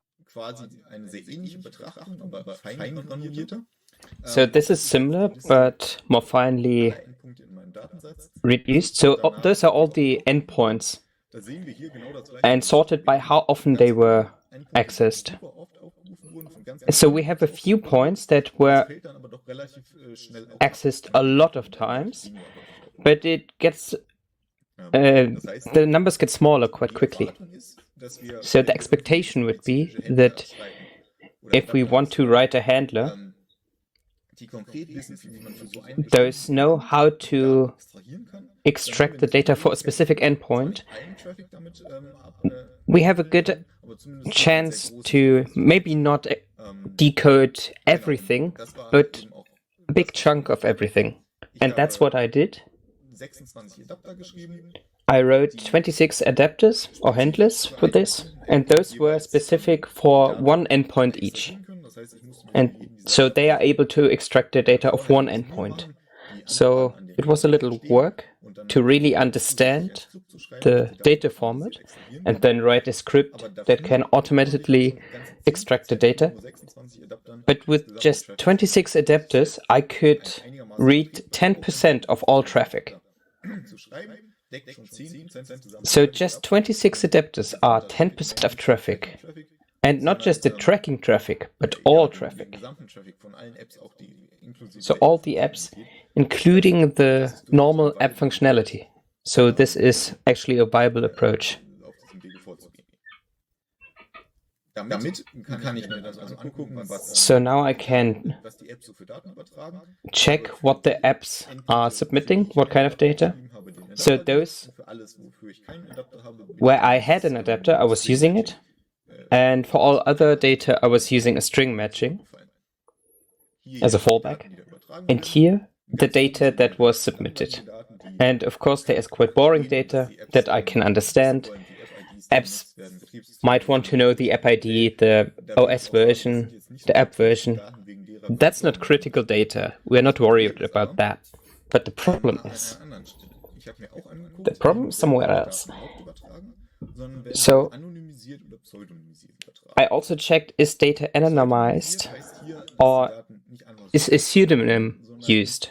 Speaker 5: So this is similar, but more finely reduced. So uh, those are all the endpoints and sorted by how often they were accessed. So we have a few points that were accessed a lot of times, but it gets uh, the numbers get smaller quite quickly. So the expectation would be that if we want to write a handler, those know how to extract the data for a specific endpoint. We have a good chance to maybe not decode everything, but a big chunk of everything. And that's what I did. I wrote twenty-six adapters or handlers for this, and those were specific for one endpoint each. And so they are able to extract the data of one endpoint. So it was a little work to really understand the data format and then write a script that can automatically extract the data. But with just twenty-six adapters, I could read ten percent of all traffic. So just twenty-six adapters are ten percent of traffic. And not just the tracking traffic, but all traffic. So all the apps, including the normal app functionality. So this is actually a viable approach. So now I can check what the apps are submitting, what kind of data. So those where I had an adapter, I was using it. And for all other data, I was using a string matching as a fallback. And here, the data that was submitted. And of course, there is quite boring data that I can understand. Apps might want to know the app I D, the O S version, the app version. That's not critical data. We're not worried about that. But the problem is, the problem is somewhere else. So I also checked, is data anonymized or is a pseudonym used?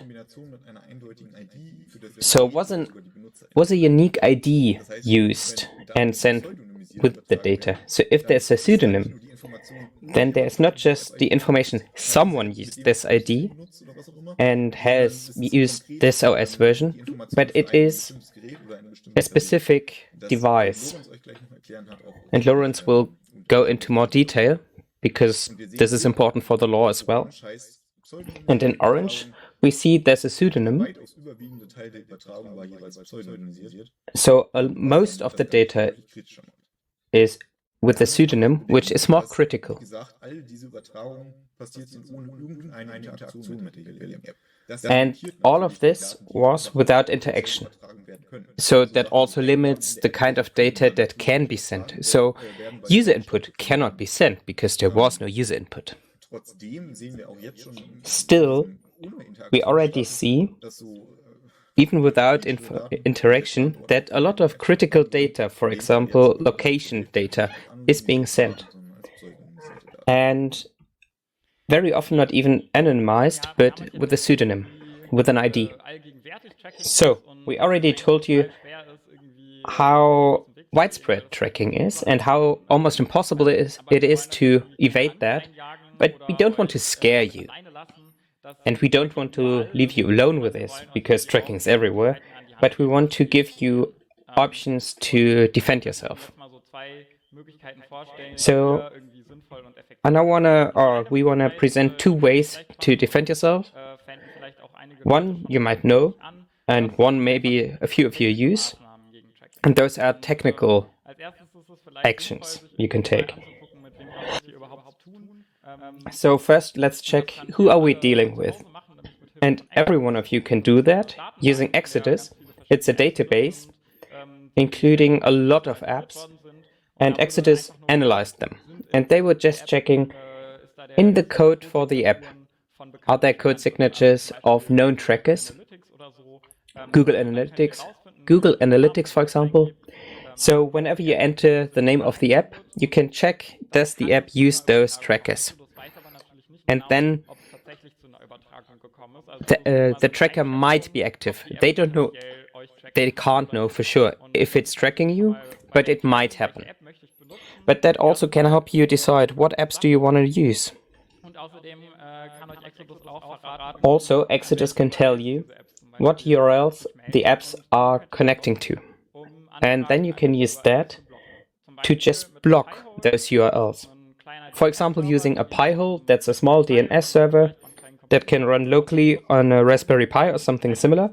Speaker 5: So was an was a unique I D used and sent with the data? So if there's a pseudonym, then there's not just the information someone used this I D and has used this O S version, but it is a specific device. And Lorenz will go into more detail because this is important for the law as well. And in orange, we see there's a pseudonym. So uh, most of the data is with a pseudonym, which is more critical. And all of this was without interaction. So that also limits the kind of data that can be sent. So user input cannot be sent because there was no user input. Still, we already see, even without interaction, that a lot of critical data, for example, location data, is being sent. And very often not even anonymized, but with a pseudonym, with an I D. So, we already told you how widespread tracking is and how almost impossible it is, it is to evade that, but we don't want to scare you. And we don't want to leave you alone with this, because tracking is everywhere, but we want to give you options to defend yourself. So I now wanna, or we wanna present two ways to defend yourself. One you might know, and one maybe a few of you use, and those are technical actions you can take. So first, let's check who are we dealing with. And every one of you can do that using Exodus. It's a database including a lot of apps, and Exodus analyzed them. And they were just checking in the code for the app, are there code signatures of known trackers? Google Analytics, Google Analytics, for example. So whenever you enter the name of the app, you can check, does the app use those trackers? And then the, uh, the tracker might be active. They don't know, they can't know for sure if it's tracking you, but it might happen. But that also can help you decide what apps do you want to use. Also, Exodus can tell you what U R Ls the apps are connecting to. And then you can use that to just block those U R Ls. For example, using a Pi-hole, that's a small D N S server that can run locally on a Raspberry Pi or something similar.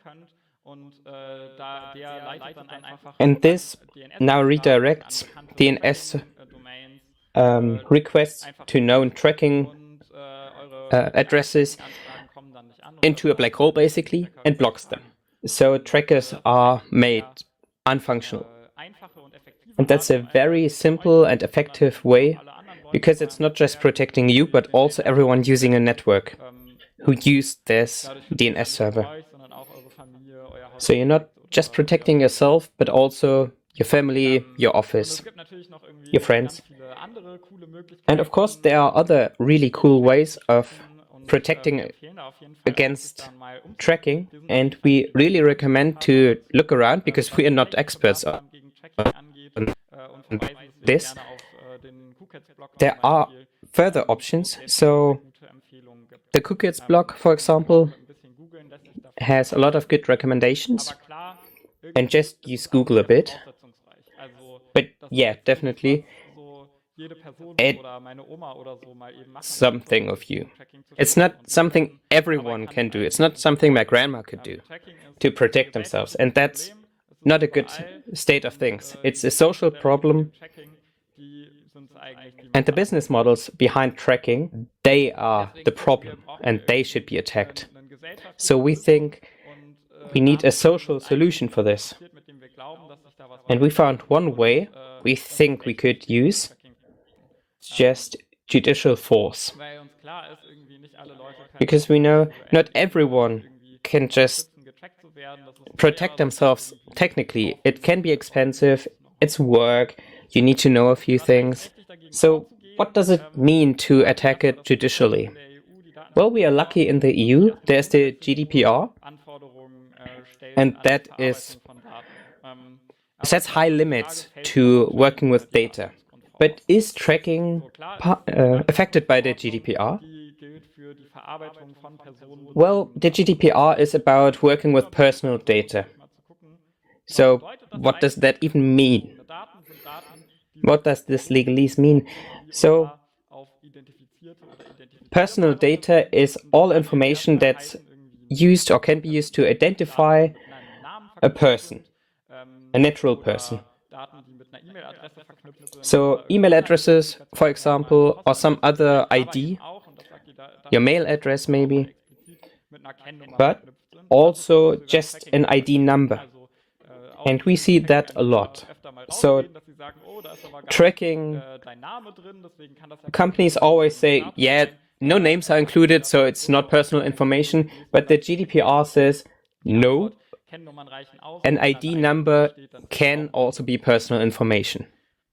Speaker 5: And this now redirects D N S um, requests to known tracking uh, addresses into a black hole, basically, and blocks them. So trackers are made unfunctional. And that's a very simple and effective way, because it's not just protecting you, but also everyone using a network who used this D N S server. So you're not just protecting yourself, but also your family, your office, your friends. And of course, there are other really cool ways of protecting against tracking, and we really recommend to look around, because we are not experts on this. There are further options. So the Cookies blog, for example, has a lot of good recommendations, and just use Google a bit. But yeah, definitely add something of you. It's not something everyone can do. It's not something my grandma could do to protect themselves. And that's not a good state of things. It's a social problem. And the business models behind tracking, they are the problem, and they should be attacked. So we think we need a social solution for this. And we found one way we think we could use, just judicial force. Because we know not everyone can just protect themselves technically. It can be expensive, it's work, you need to know a few things. So what does it mean to attack it judicially? Well, we are lucky in the E U. There's the G D P R, and that is sets high limits to working with data. But is tracking uh, affected by the G D P R? Well, the G D P R is about working with personal data. So what does that even mean? What does this legalese mean? So personal data is all information that's used or can be used to identify a person, a natural person. So email addresses, for example, or some other I D, your mail address maybe, but also just an I D number. And we see that a lot. So tracking, companies always say, yeah, no names are included, so it's not personal information, but the G D P R says, no, an I D number can also be personal information.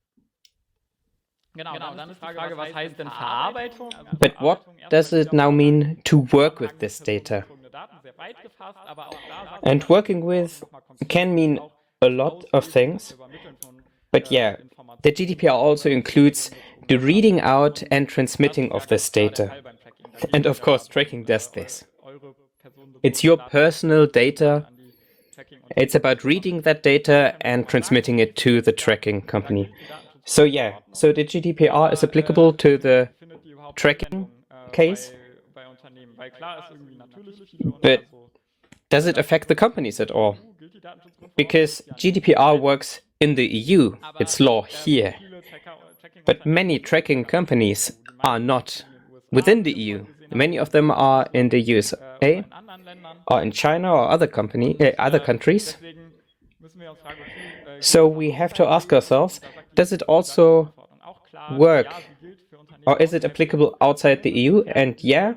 Speaker 5: But what does it now mean to work with this data? And working with can mean a lot of things. But yeah, the G D P R also includes the reading out and transmitting of this data. And of course, tracking does this. It's your personal data. It's about reading that data and transmitting it to the tracking company. So yeah, so the G D P R is applicable to the tracking case. But does it affect the companies at all? Because G D P R works in the E U, it's law here. But many tracking companies are not within the E U. Many of them are in the U S A, or in China, or other company, uh, other countries. So we have to ask ourselves, does it also work, or is it applicable outside the E U? And yeah,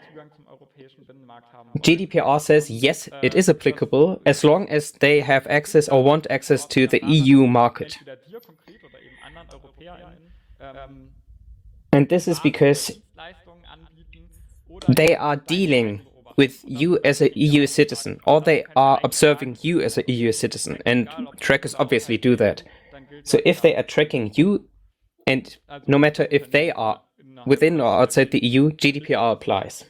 Speaker 5: G D P R says yes, it is applicable as long as they have access or want access to the E U market. And this is because they are dealing with you as an E U citizen, or they are observing you as an E U citizen, and trackers obviously do that. So if they are tracking you, and no matter if they are within or outside the E U, G D P R applies.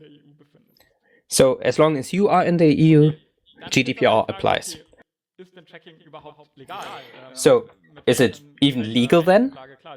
Speaker 5: So as long as you are in the E U, G D P R applies. So is it even legal then?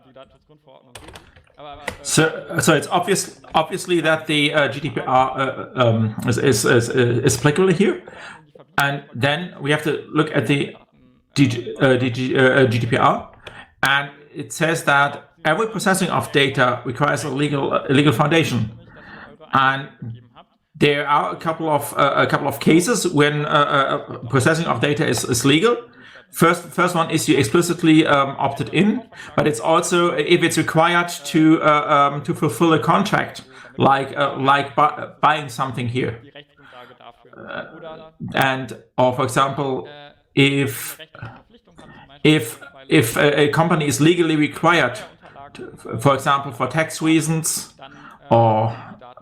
Speaker 1: So, so it's obvious, obviously that the uh, G D P R uh, um, is, is, is, is applicable here, and then we have to look at the D G, uh, D G, uh, G D P R, and it says that every processing of data requires a legal a legal foundation, and there are a couple of uh, a couple of cases when uh, uh, processing of data is, is legal. First, first one is you explicitly um, opted in, but it's also if it's required to uh, um, to fulfill a contract, like uh, like bu buying something here, uh, and or for example, if if if a, a company is legally required, to, for example, for tax reasons, or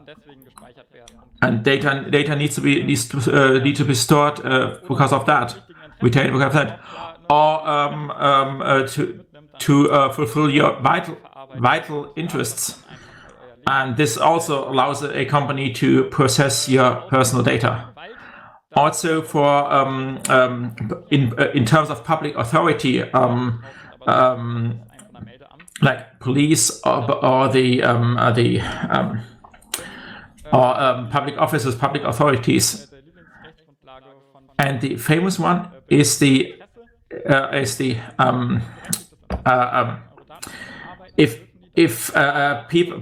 Speaker 1: and data data needs to be needs to uh, need to be stored uh, because of that, retained because of that. Or um, um, uh, to to uh, fulfill your vital vital interests, and this also allows a company to process your personal data. Also, for um, um, in uh, in terms of public authority, um, um, like police or, or the um, uh, the um, or um, public officers, public authorities, and the famous one is the. Uh, is the um, uh, um, if if uh, uh, people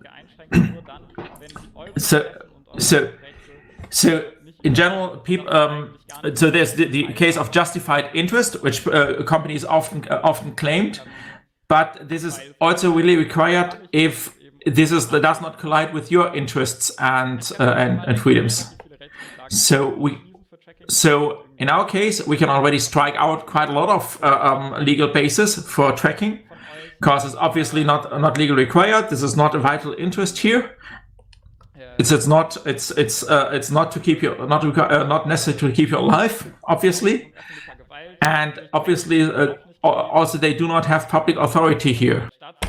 Speaker 1: so so so in general people um, so there's the, the case of justified interest, which uh, companies often uh, often claimed, but this is also really required if this is that does not collide with your interests and uh, and, and freedoms. So we so. In our case, we can already strike out quite a lot of uh, um, legal basis for tracking, because it's obviously not not legally required. This is not a vital interest here. It's it's not it's it's uh, it's not to keep you not uh, not necessary to keep you alive, obviously, and obviously uh, also they do not have public authority here.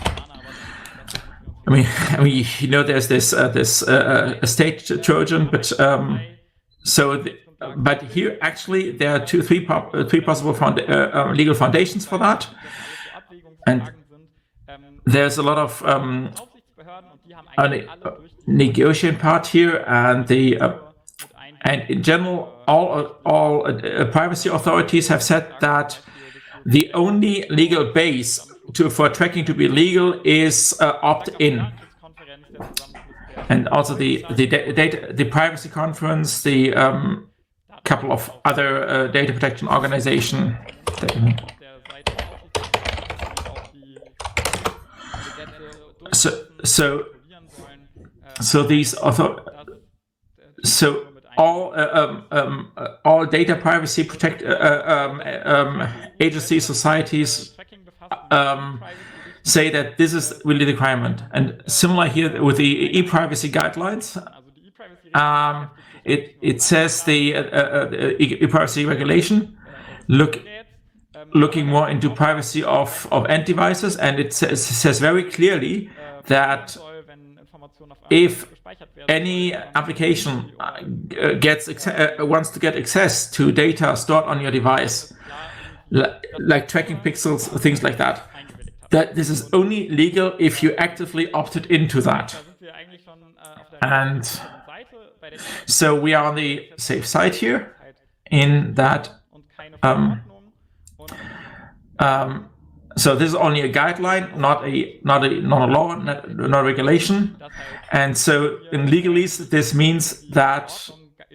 Speaker 1: I mean, I mean, you know, there's this uh, this uh, state Trojan, but um, so. The, But here, actually, there are two, three, three possible found, uh, uh, legal foundations for that, and there's a lot of um, a ne negotiation part here, and the uh, and in general, all all uh, privacy authorities have said that the only legal base to for tracking to be legal is uh, opt-in. And also the the data, the privacy conference, the um, couple of other uh, data protection organization. So so so these author so all uh, um, um, uh, all data privacy protect uh, um, um, agencies, societies um, say that this is really the requirement. And similar here with the e-privacy guidelines. Um, It, it says the uh, uh, e-privacy regulation look looking more into privacy of, of end devices, and it says, says very clearly that if any application uh, gets uh, wants to get access to data stored on your device, li like tracking pixels, things like that, that this is only legal if you actively opted into that. And so we are on the safe side here in that um, um, so this is only a guideline, not a not a not a law, not, not a regulation. And so in legalese, this means that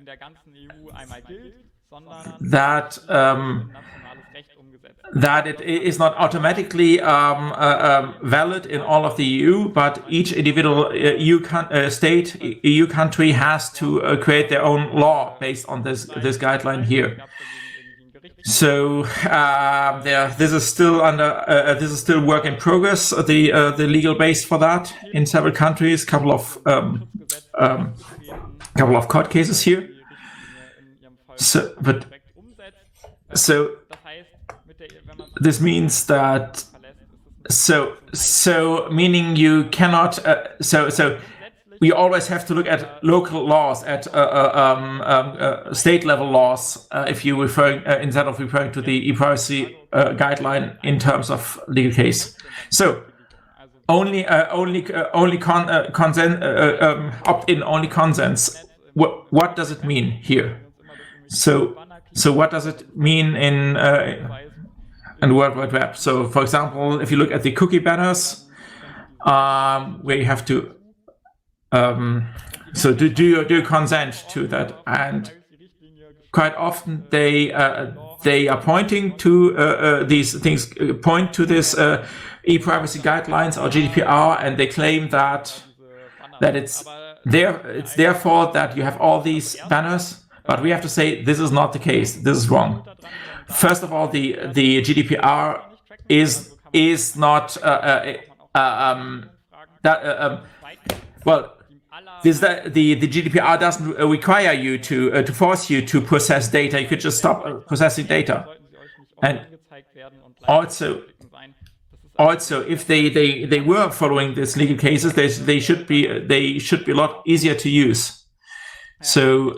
Speaker 1: that um, that it is not automatically um, uh, um, valid in all of the E U, but each individual uh, E U uh, state, E U country has to uh, create their own law based on this this guideline here. So uh, there, this is still under uh, this is still work in progress. The uh, the legal base for that in several countries, couple of um, um, couple of court cases here. So, but so this means that so so meaning you cannot uh, so so. We always have to look at local laws, at uh, uh, um, um, uh, state-level laws, uh, if you referring uh, instead of referring to the e-privacy uh, guideline in terms of legal case. So only, uh, only, uh, only con uh, consent, uh, um, opt-in, only consents. What what does it mean here? So so what does it mean in uh, in World Wide Web? So for example, if you look at the cookie banners, um, where you have to Um, so do, do you do you consent to that? And quite often they uh, they are pointing to uh, uh, these things, uh, point to this uh, e-privacy guidelines or G D P R, and they claim that that it's there it's their fault that you have all these banners. But we have to say this is not the case. This is wrong. First of all, the the G D P R is is not uh, uh, uh, um, that uh, um, well. This, the, the, the G D P R doesn't require you to uh, to force you to process data. You could just stop processing data. And also, also, if they, they, they were following these legal cases, they they should be they should be a lot easier to use. So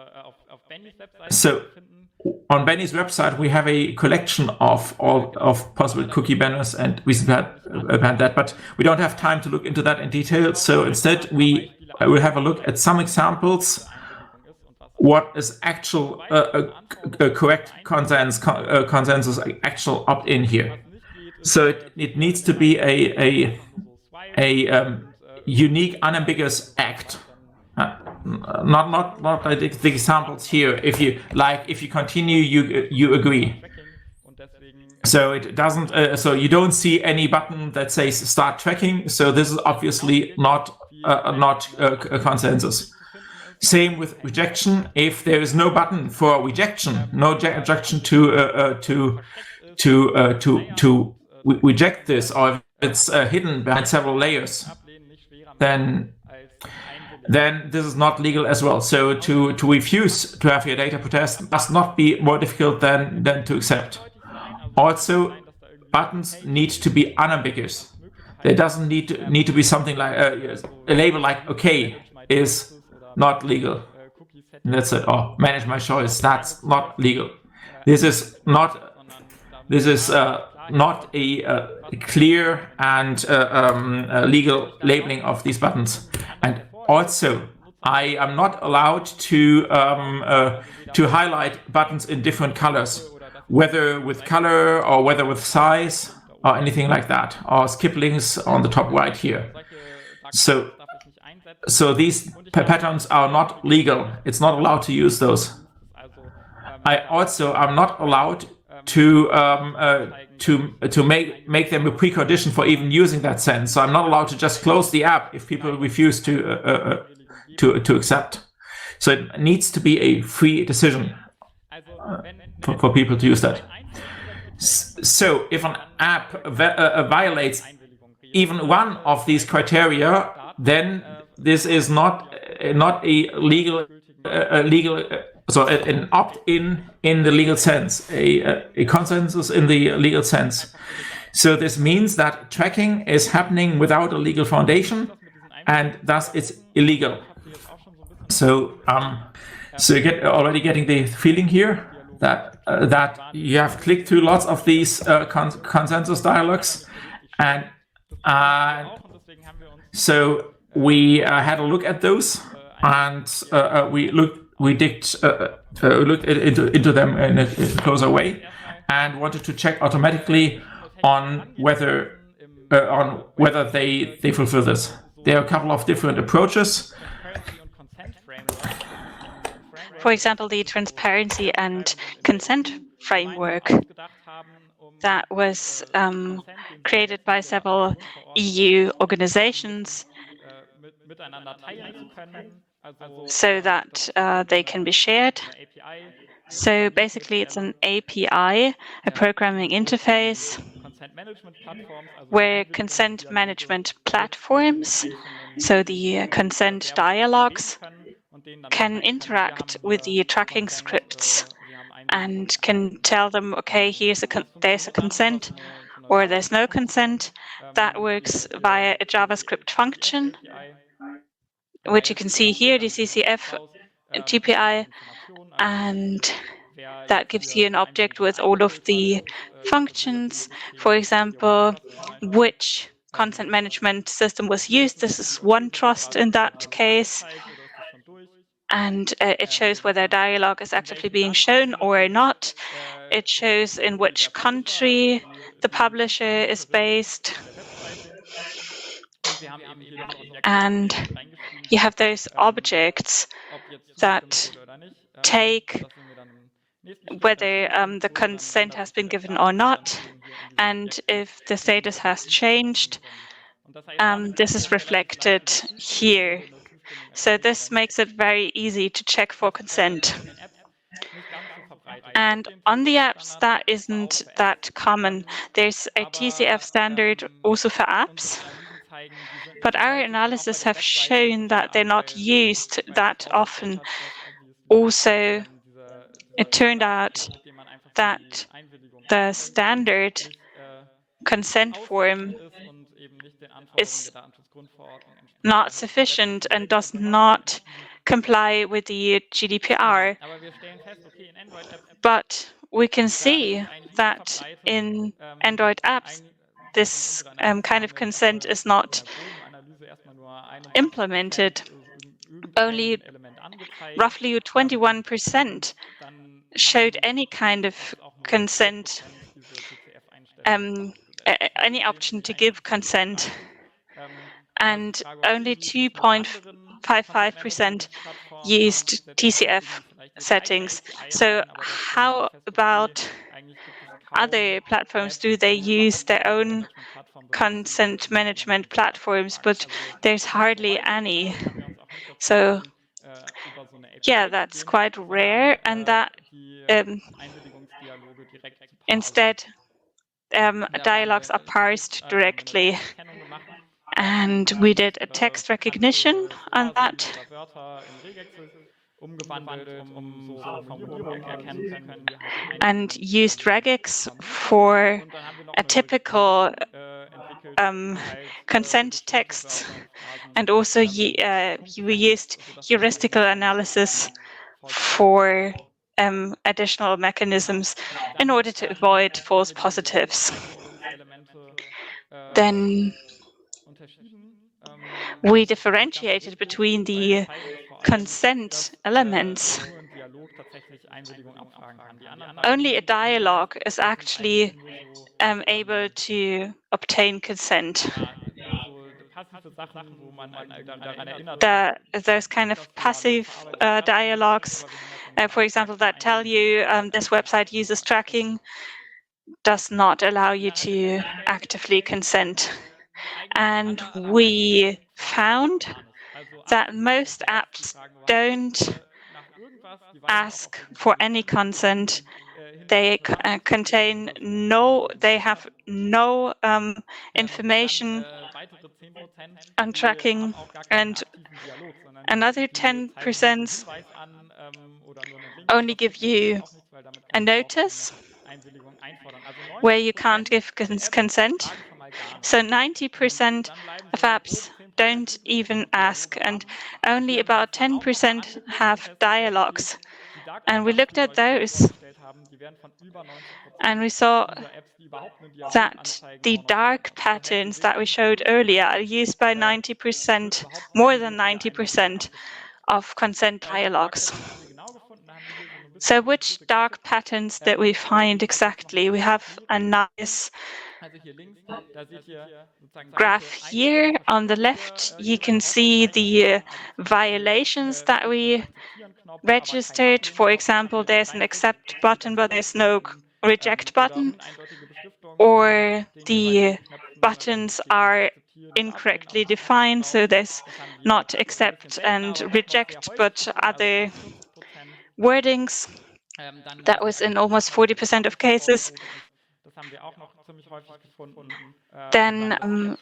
Speaker 1: so on Benny's website we have a collection of all of possible cookie banners, and we had about that, but we don't have time to look into that in detail. So instead we I will have a look at some examples. What is actual uh, uh, correct consensus, uh, consensus, actual opt-in here? So it, it needs to be a a a um, unique, unambiguous act. Uh, not not not like the, the examples here. If you like, if you continue, you you agree. So it doesn't. Uh, so you don't see any button that says start tracking. So this is obviously not. Uh, not uh, a consensus. Same with rejection. If there is no button for rejection, no rejection to uh, uh, to to uh, to to re reject this, or if it's uh, hidden behind several layers, then then this is not legal as well. So to to refuse to have your data protected must not be more difficult than than to accept. Also, buttons need to be unambiguous. There doesn't need to, need to be something like uh, a label like "okay" is not legal. And that's it. Or manage my choice. That's not legal. This is not. This is uh, not a, a clear and uh, um, uh, legal labeling of these buttons. And also, I am not allowed to um, uh, to highlight buttons in different colors, whether with color or whether with size. Or anything like that, or skip links on the top right here. So, so these patterns are not legal. It's not allowed to use those. I also am not allowed to um, uh, to to make make them a precondition for even using that sense. So I'm not allowed to just close the app if people refuse to uh, uh, to to accept. So it needs to be a free decision uh, for, for people to use that. So if an app uh, violates even one of these criteria, then this is not uh, not a legal uh, a legal so an opt-in in the legal sense, a, a consensus in the legal sense. So this means that tracking is happening without a legal foundation, and thus it's illegal. So, um, so you get already getting the feeling here that uh, that you have clicked through lots of these uh, con consensus dialogues, and uh, so we uh, had a look at those, and uh, uh, we looked we digged uh, uh, looked into into them in a, in a closer way, and wanted to check automatically on whether uh, on whether they they fulfill this. There are a couple of different approaches.
Speaker 2: For example, the transparency and consent framework that was um, created by several E U organizations so that uh, they can be shared. So basically, it's an A P I, a programming interface, where consent management platforms, so the uh, consent dialogues, can interact with the tracking scripts and can tell them, okay, here's a con there's a consent or there's no consent. That works via a JavaScript function, which you can see here, the C C F T P I, and that gives you an object with all of the functions. For example, which consent management system was used. This is OneTrust in that case. And uh, it shows whether a dialogue is actively being shown or not. It shows in which country the publisher is based. And you have those objects that take whether um, the consent has been given or not, and if the status has changed, um, this is reflected here. So this makes it very easy to check for consent. And on the apps, that isn't that common. There's a T C F standard also for apps, but our analysis have shown that they're not used that often. Also, it turned out that the standard consent form is not sufficient and does not comply with the G D P R. But we can see that in Android apps, this um, kind of consent is not implemented. Only roughly twenty-one percent showed any kind of consent, um, any option to give consent, and only two point five five percent used T C F settings. So how about other platforms? Do they use their own consent management platforms? But there's hardly any. So yeah, that's quite rare, and that um, instead um, dialogues are parsed directly. And we did a text recognition on that. And used regex for a typical um, consent text. And also uh, we used heuristical analysis for um, additional mechanisms in order to avoid false positives. Then we differentiated between the consent elements. Only a dialogue is actually um, able to obtain consent. The, those kind of passive uh, dialogues, uh, for example, that tell you um, this website uses tracking, does not allow you to actively consent. And we found that most apps don't ask for any consent. They uh, contain no, they have no um, information on tracking, and another ten percent only give you a notice where you can't give cons- consent. So ninety percent of apps don't even ask, and only about ten percent have dialogues. And we looked at those, and we saw that the dark patterns that we showed earlier are used by ninety percent, more than ninety percent of consent dialogues. So which dark patterns did we find exactly? We have a nice graph here. On the left, you can see the uh, violations that we registered. For example, there's an accept button, but there's no reject button, or the buttons are incorrectly defined, so there's not accept and reject, but other wordings. That was in almost forty percent of cases. Then um,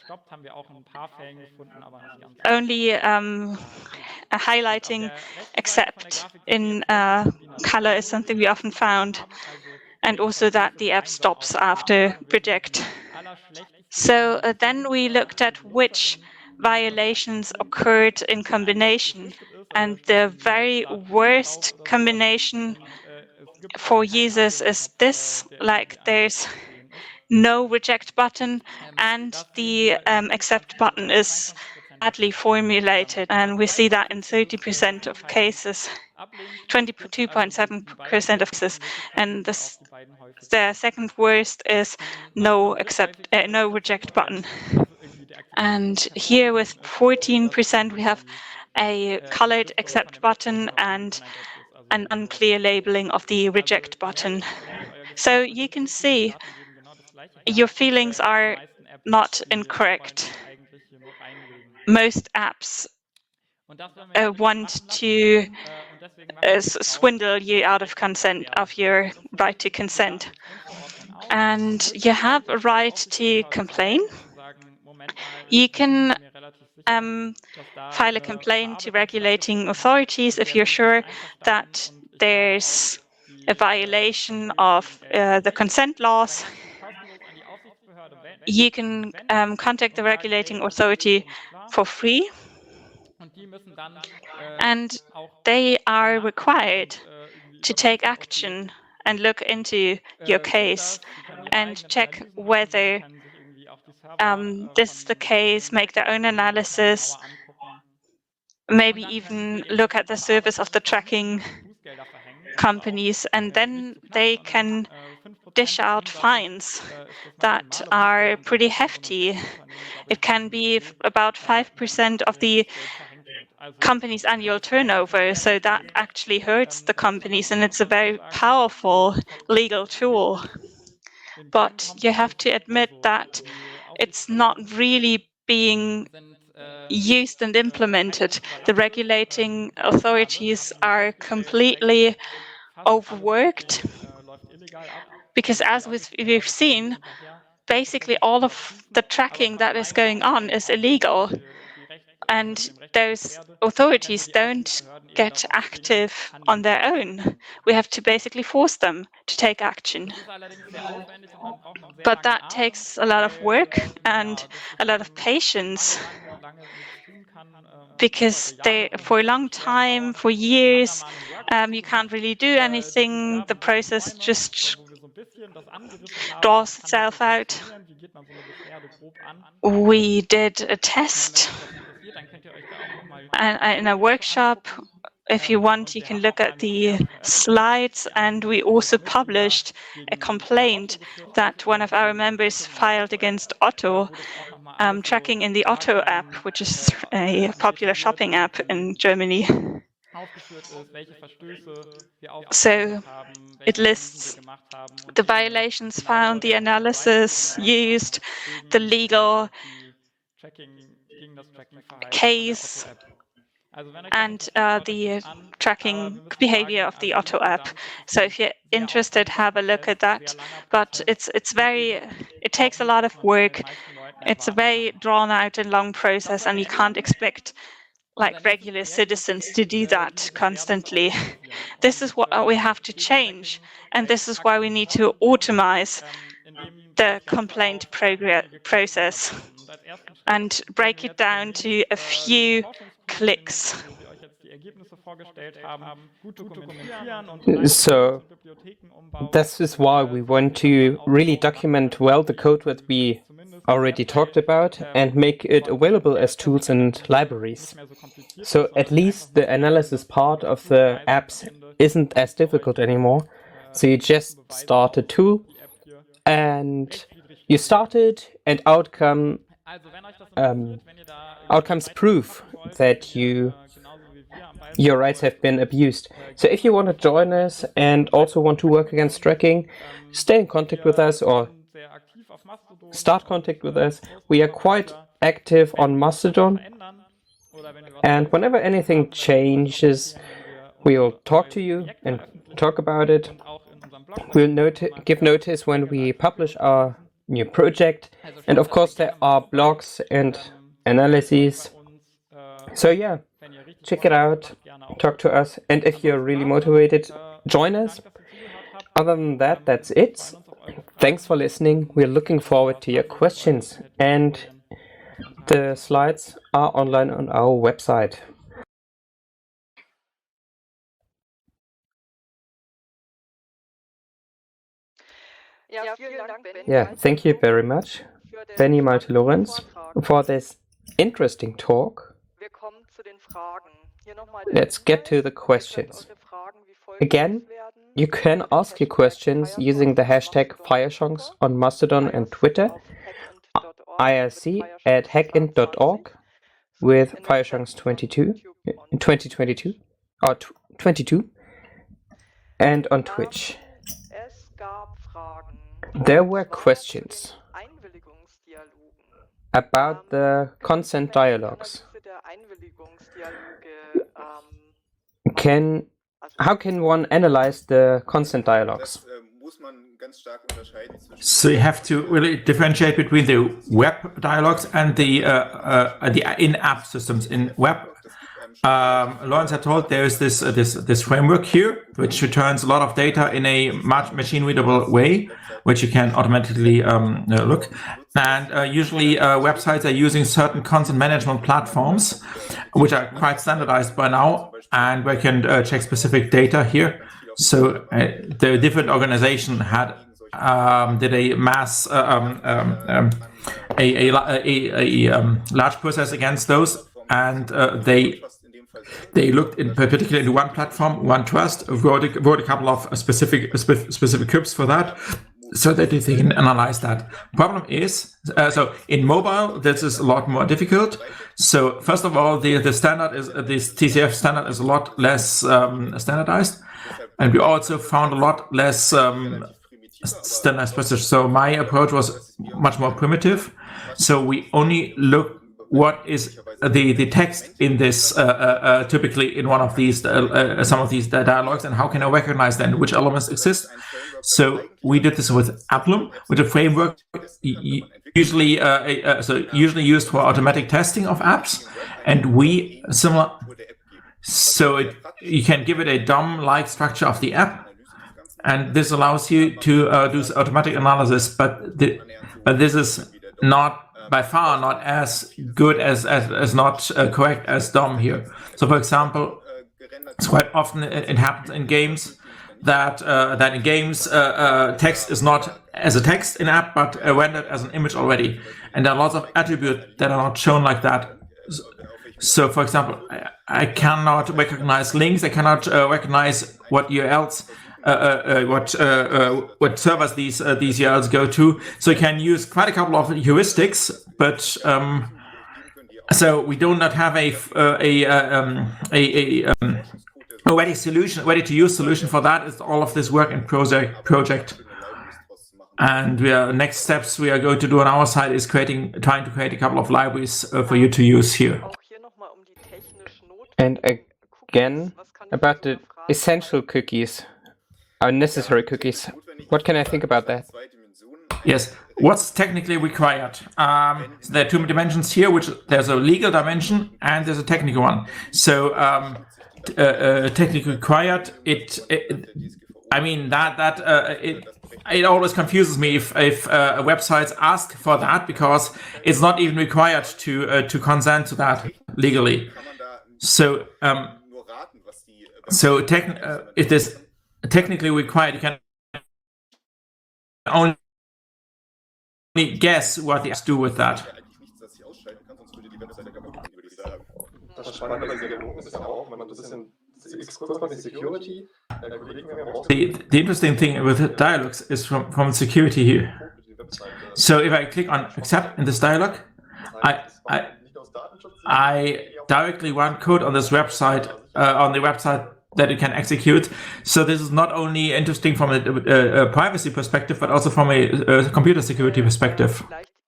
Speaker 2: only um, a highlighting accept in uh, color is something we often found, and also that the app stops after reject. So uh, then we looked at which violations occurred in combination, and the very worst combination for users is this, like there's no reject button and the um, accept button is badly formulated, and we see that in thirty percent of cases, twenty-two point seven percent of cases, and this, the second worst is no accept, uh, no reject button. And here with fourteen percent we have a colored accept button and an unclear labeling of the reject button. So you can see your feelings are not incorrect. Most apps uh, want to uh, swindle you out of consent, of your right to consent. And you have a right to complain. You can um, file a complaint to regulating authorities if you're sure that there's a violation of uh, the consent laws. You can um, contact the regulating authority for free, and they are required to take action and look into your case and check whether um, this is the case, make their own analysis, maybe even look at the service of the tracking companies, and then they can dish out fines that are pretty hefty. It can be about five percent of the company's annual turnover, so that actually hurts the companies, and it's a very powerful legal tool. But you have to admit that it's not really being used and implemented. The regulating authorities are completely overworked, because as we've seen, basically all of the tracking that is going on is illegal, and those authorities don't get active on their own. We have to basically force them to take action. But that takes a lot of work and a lot of patience, because they, for a long time, for years, um, you can't really do anything. The process just draws itself out. We did a test and in a workshop. If you want, you can look at the slides, and we also published a complaint that one of our members filed against Otto, um, tracking in the Otto app, which is a popular shopping app in Germany. So it lists the violations found, the analysis used, the legal case, and uh, the tracking behavior of the Otto app. So if you're interested, have a look at that. But it's it's very, it takes a lot of work. It's a very drawn out and long process, and you can't expect like regular citizens to do that constantly. This is what we have to change, and this is why we need to automate the complaint process and break it down to a few clicks.
Speaker 5: So this is why we want to really document well the code that we already talked about and make it available as tools and libraries. So at least the analysis part of the apps isn't as difficult anymore. So you just start a tool and you start it, and outcome um, outcomes prove that you your rights have been abused. So if you want to join us and also want to work against tracking, stay in contact with us or start contact with us. We are quite active on Mastodon, and whenever anything changes, we'll talk to you and talk about it. We'll noti- give notice when we publish our new project, and of course there are blogs and analyses. So yeah, check it out, talk to us, and if you're really motivated, join us. Other than that, that's it. Thanks for listening. We're looking forward to your questions, and the slides are online on our website. Yeah, thank you very much, Benny Malte-Lorenz, for this interesting talk. Let's get to the questions. Again, you can ask your questions using the hashtag Fireschonks on Mastodon and Twitter, I R C at hackint dot org with Fireschonks twenty-two, twenty twenty-two, or twenty-two, and on Twitch. There were questions about the consent dialogues. Can how can one analyze the consent dialogues?
Speaker 1: So you have to really differentiate between the web dialogues and the uh, uh, the in-app systems. In web, um, Lawrence had told there is this uh, this this framework here which returns a lot of data in a machine-readable way, which you can automatically um, uh, look. And uh, usually uh, websites are using certain consent management platforms, which are quite standardized by now, and we can uh, check specific data here. So uh, the different organization had um, did a mass uh, um, um, um, a, a, a, a um, large process against those, and uh, they they looked in particular into one platform, OneTrust, wrote a, wrote a couple of specific specific scripts for that, so that they can analyze that. Problem is, uh, so in mobile, this is a lot more difficult. So first of all, the the standard is uh, this T C F standard is a lot less um, standardized, and we also found a lot less um, standardized process. So my approach was much more primitive. So we only look what is the the text in this uh, uh, uh, typically in one of these uh, uh, some of these dialogues, and how can I recognize then which elements exist. So we did this with Aplum, with a framework usually uh, uh, so usually used for automatic testing of apps, and we similar. So it, you can give it a D O M-like structure of the app, and this allows you to uh, do automatic analysis. But the, but this is not by far not as good as as, as not uh, correct as D O M here. So for example, it's quite often it, it happens in games that uh, that in games uh, uh, text is not as a text in app, but uh, rendered as an image already, and there are lots of attributes that are not shown like that. So, for example, I, I cannot recognize links. I cannot uh, recognize what U R Ls, uh, uh, what uh, uh, what servers these uh, these U R Ls go to. So you can use quite a couple of heuristics, but um, so we do not have a uh, a uh, um, a, a um, a ready solution, ready to use solution for that. Is all of this work in project project. And we are next steps we are going to do on our side is creating, trying to create a couple of libraries uh, for you to use here.
Speaker 5: And again, about the essential cookies, our necessary cookies. What can I think about that?
Speaker 1: Yes, what's technically required? Um, so there are two dimensions here, which there's a legal dimension and there's a technical one. So um, uh, uh, technically required, it, it, I mean that that uh, it it always confuses me if if uh, websites ask for that, because it's not even required to uh, to consent to that legally. So um, so tech, uh, it is technically required. You can only guess what the apps do with that.
Speaker 3: Das Spannende bei Dialogen ist ja auch, wenn man das bisschen kurz mal die Security,
Speaker 1: the, the interesting thing with dialogues is from, from security here. So if I click on accept in this dialog, I, I, I directly run code on this website, uh, on the website that it can execute. So this is not only interesting from a, a, a privacy perspective, but also from a, a computer security perspective.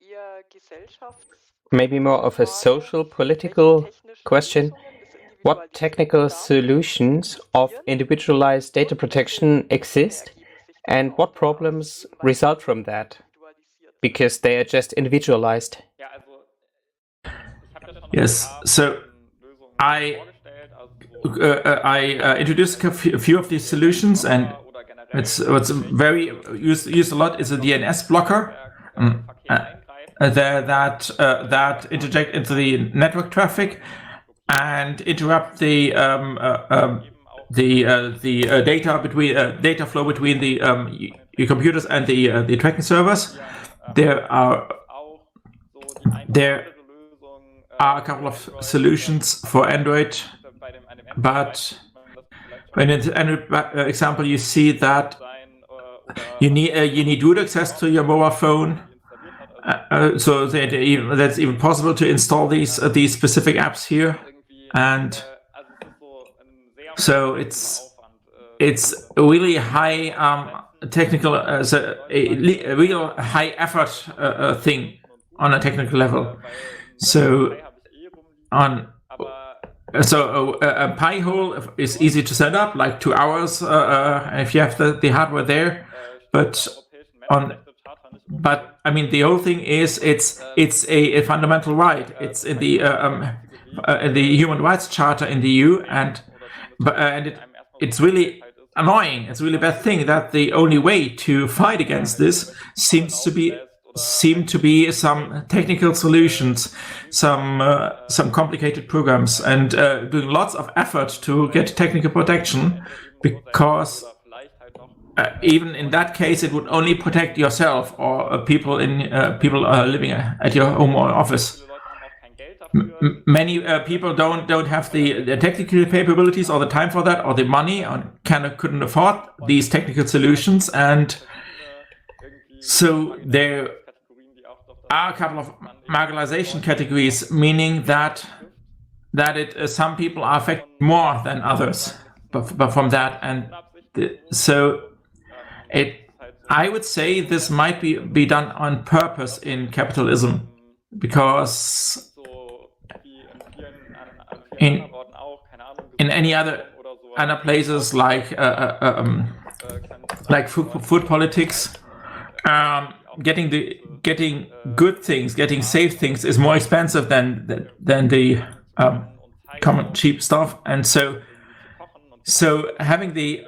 Speaker 5: Maybe more of a social, political question. What technical solutions of individualized data protection exist, and what problems result from that? Because they are just individualized.
Speaker 1: Yes, so I uh, I uh, introduced a few of these solutions, and it's what's very used used a lot is a D N S blocker. Um, uh, there that uh, that interject into the network traffic and interrupt the um, uh, um, the uh, the uh, data between uh, data flow between the um, your computers and the uh, the tracking servers. There are there are a couple of solutions for Android, but in the Android uh, example, you see that you need uh, you need root access to your mobile phone. Uh, uh, so that even, that's even possible to install these uh, these specific apps here, and so it's it's a really high um, technical, uh, so a, a real high effort uh, uh, thing on a technical level. So on so a, a Pi-hole is easy to set up, like two hours uh, uh, if you have the, the hardware there, but on But I mean, the whole thing is it's it's a, a fundamental right. It's in the uh, um, uh, in the Human Rights Charter in the E U, and but uh, and it, it's really annoying. It's a really bad thing that the only way to fight against this seems to be seem to be some technical solutions, some uh, some complicated programs, and uh, doing lots of effort to get technical protection, because. Uh, even in that case, it would only protect yourself or uh, people in uh, people uh, living at your home or office. M many uh, people don't don't have the, the technical capabilities or the time for that or the money, or kind of couldn't afford these technical solutions, and so there are a couple of marginalization categories, meaning that that it uh, some people are affected more than others, but, but from that, and the, so. It, I would say this might be, be done on purpose in capitalism, because in, in any other other places like uh, uh, um, like food, food politics, um, getting the getting good things, getting safe things is more expensive than than the um, common cheap stuff, and so so having the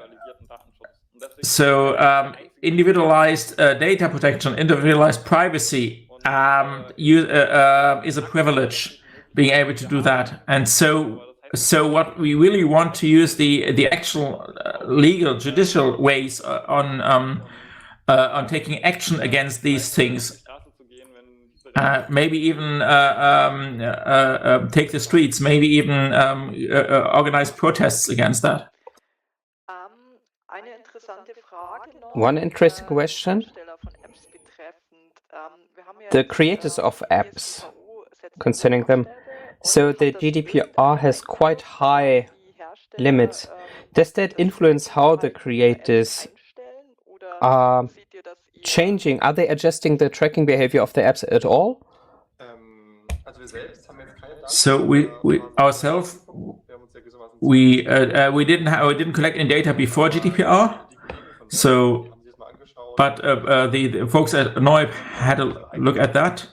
Speaker 1: So um, individualized uh, data protection, individualized privacy um, you, uh, uh, is a privilege, being able to do that. And so, so what we really want to use the the actual uh, legal, judicial ways uh, on um, uh, on taking action against these things. Uh, maybe even uh, um, uh, uh, take the streets. Maybe even um, uh, uh, organize protests against that.
Speaker 5: One interesting question. The creators of apps, concerning them. So the G D P R has quite high limits. Does that influence how the creators are changing? Are they adjusting the tracking behavior of the apps at all?
Speaker 1: So we, we ourselves we uh, uh, we didn't have, we didn't collect any data before G D P R. So but uh, uh, the, the folks at Neub had a look at that.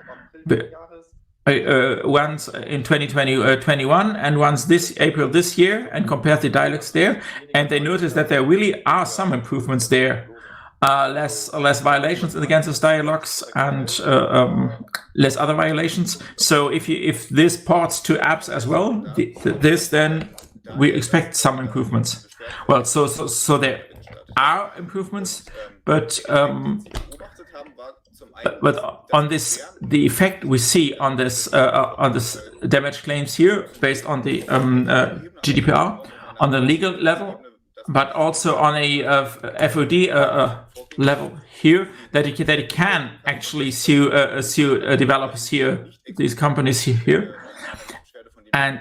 Speaker 1: Uh, once in twenty twenty-one and once this April this year, and compared the dialogues there, and they noticed that there really are some improvements there. Uh, less less violations against those dialogues and uh, um, less other violations. So if you if this ports to apps as well, the, the, this then we expect some improvements. Well, so so so there are improvements, but um, but on this, the effect we see on this uh, on this damage claims here, based on the um, uh, G D P R, on the legal level, but also on a uh, F O D uh, uh, level here, that it, that it can actually sue uh, sue uh, developers here, these companies here, and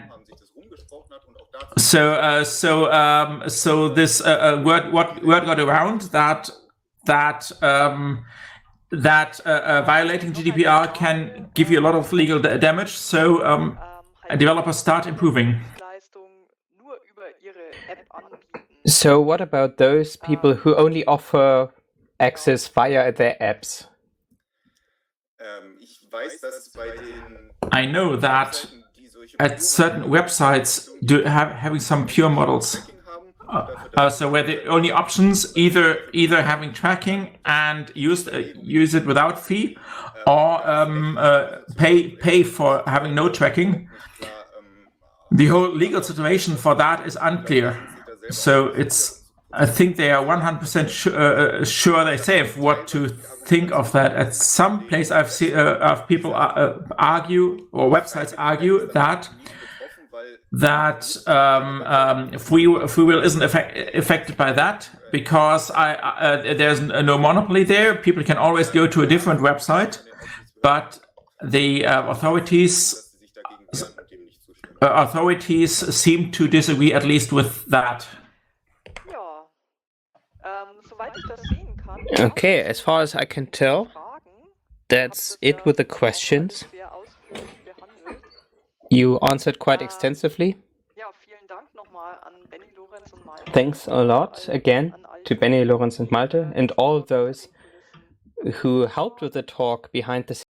Speaker 1: so uh, so um, so this uh, uh, word what word got around that that. Um, that uh, uh, violating G D P R can give you a lot of legal da damage, so um, developers start improving.
Speaker 5: So what about those people who only offer access via their apps?
Speaker 1: I know that at certain websites do have having some pure models. Uh, uh, so where the only options either either having tracking and use uh, use it without fee, or um, uh, pay pay for having no tracking. The whole legal situation for that is unclear. So it's I think they are one hundred percent su uh, sure they say what to think of that. At some place I've seen uh, of people uh, argue or websites argue that. that um, um, free, free will isn't effect, affected by that because I, uh, there's no monopoly there. People can always go to a different website, but the uh, authorities uh, authorities seem to disagree at least with that.
Speaker 5: Okay, as far as I can tell, that's it with the questions. You answered quite extensively. Thanks a lot again to Benny, Lorenz and Malte and all those who helped with the talk behind the scenes.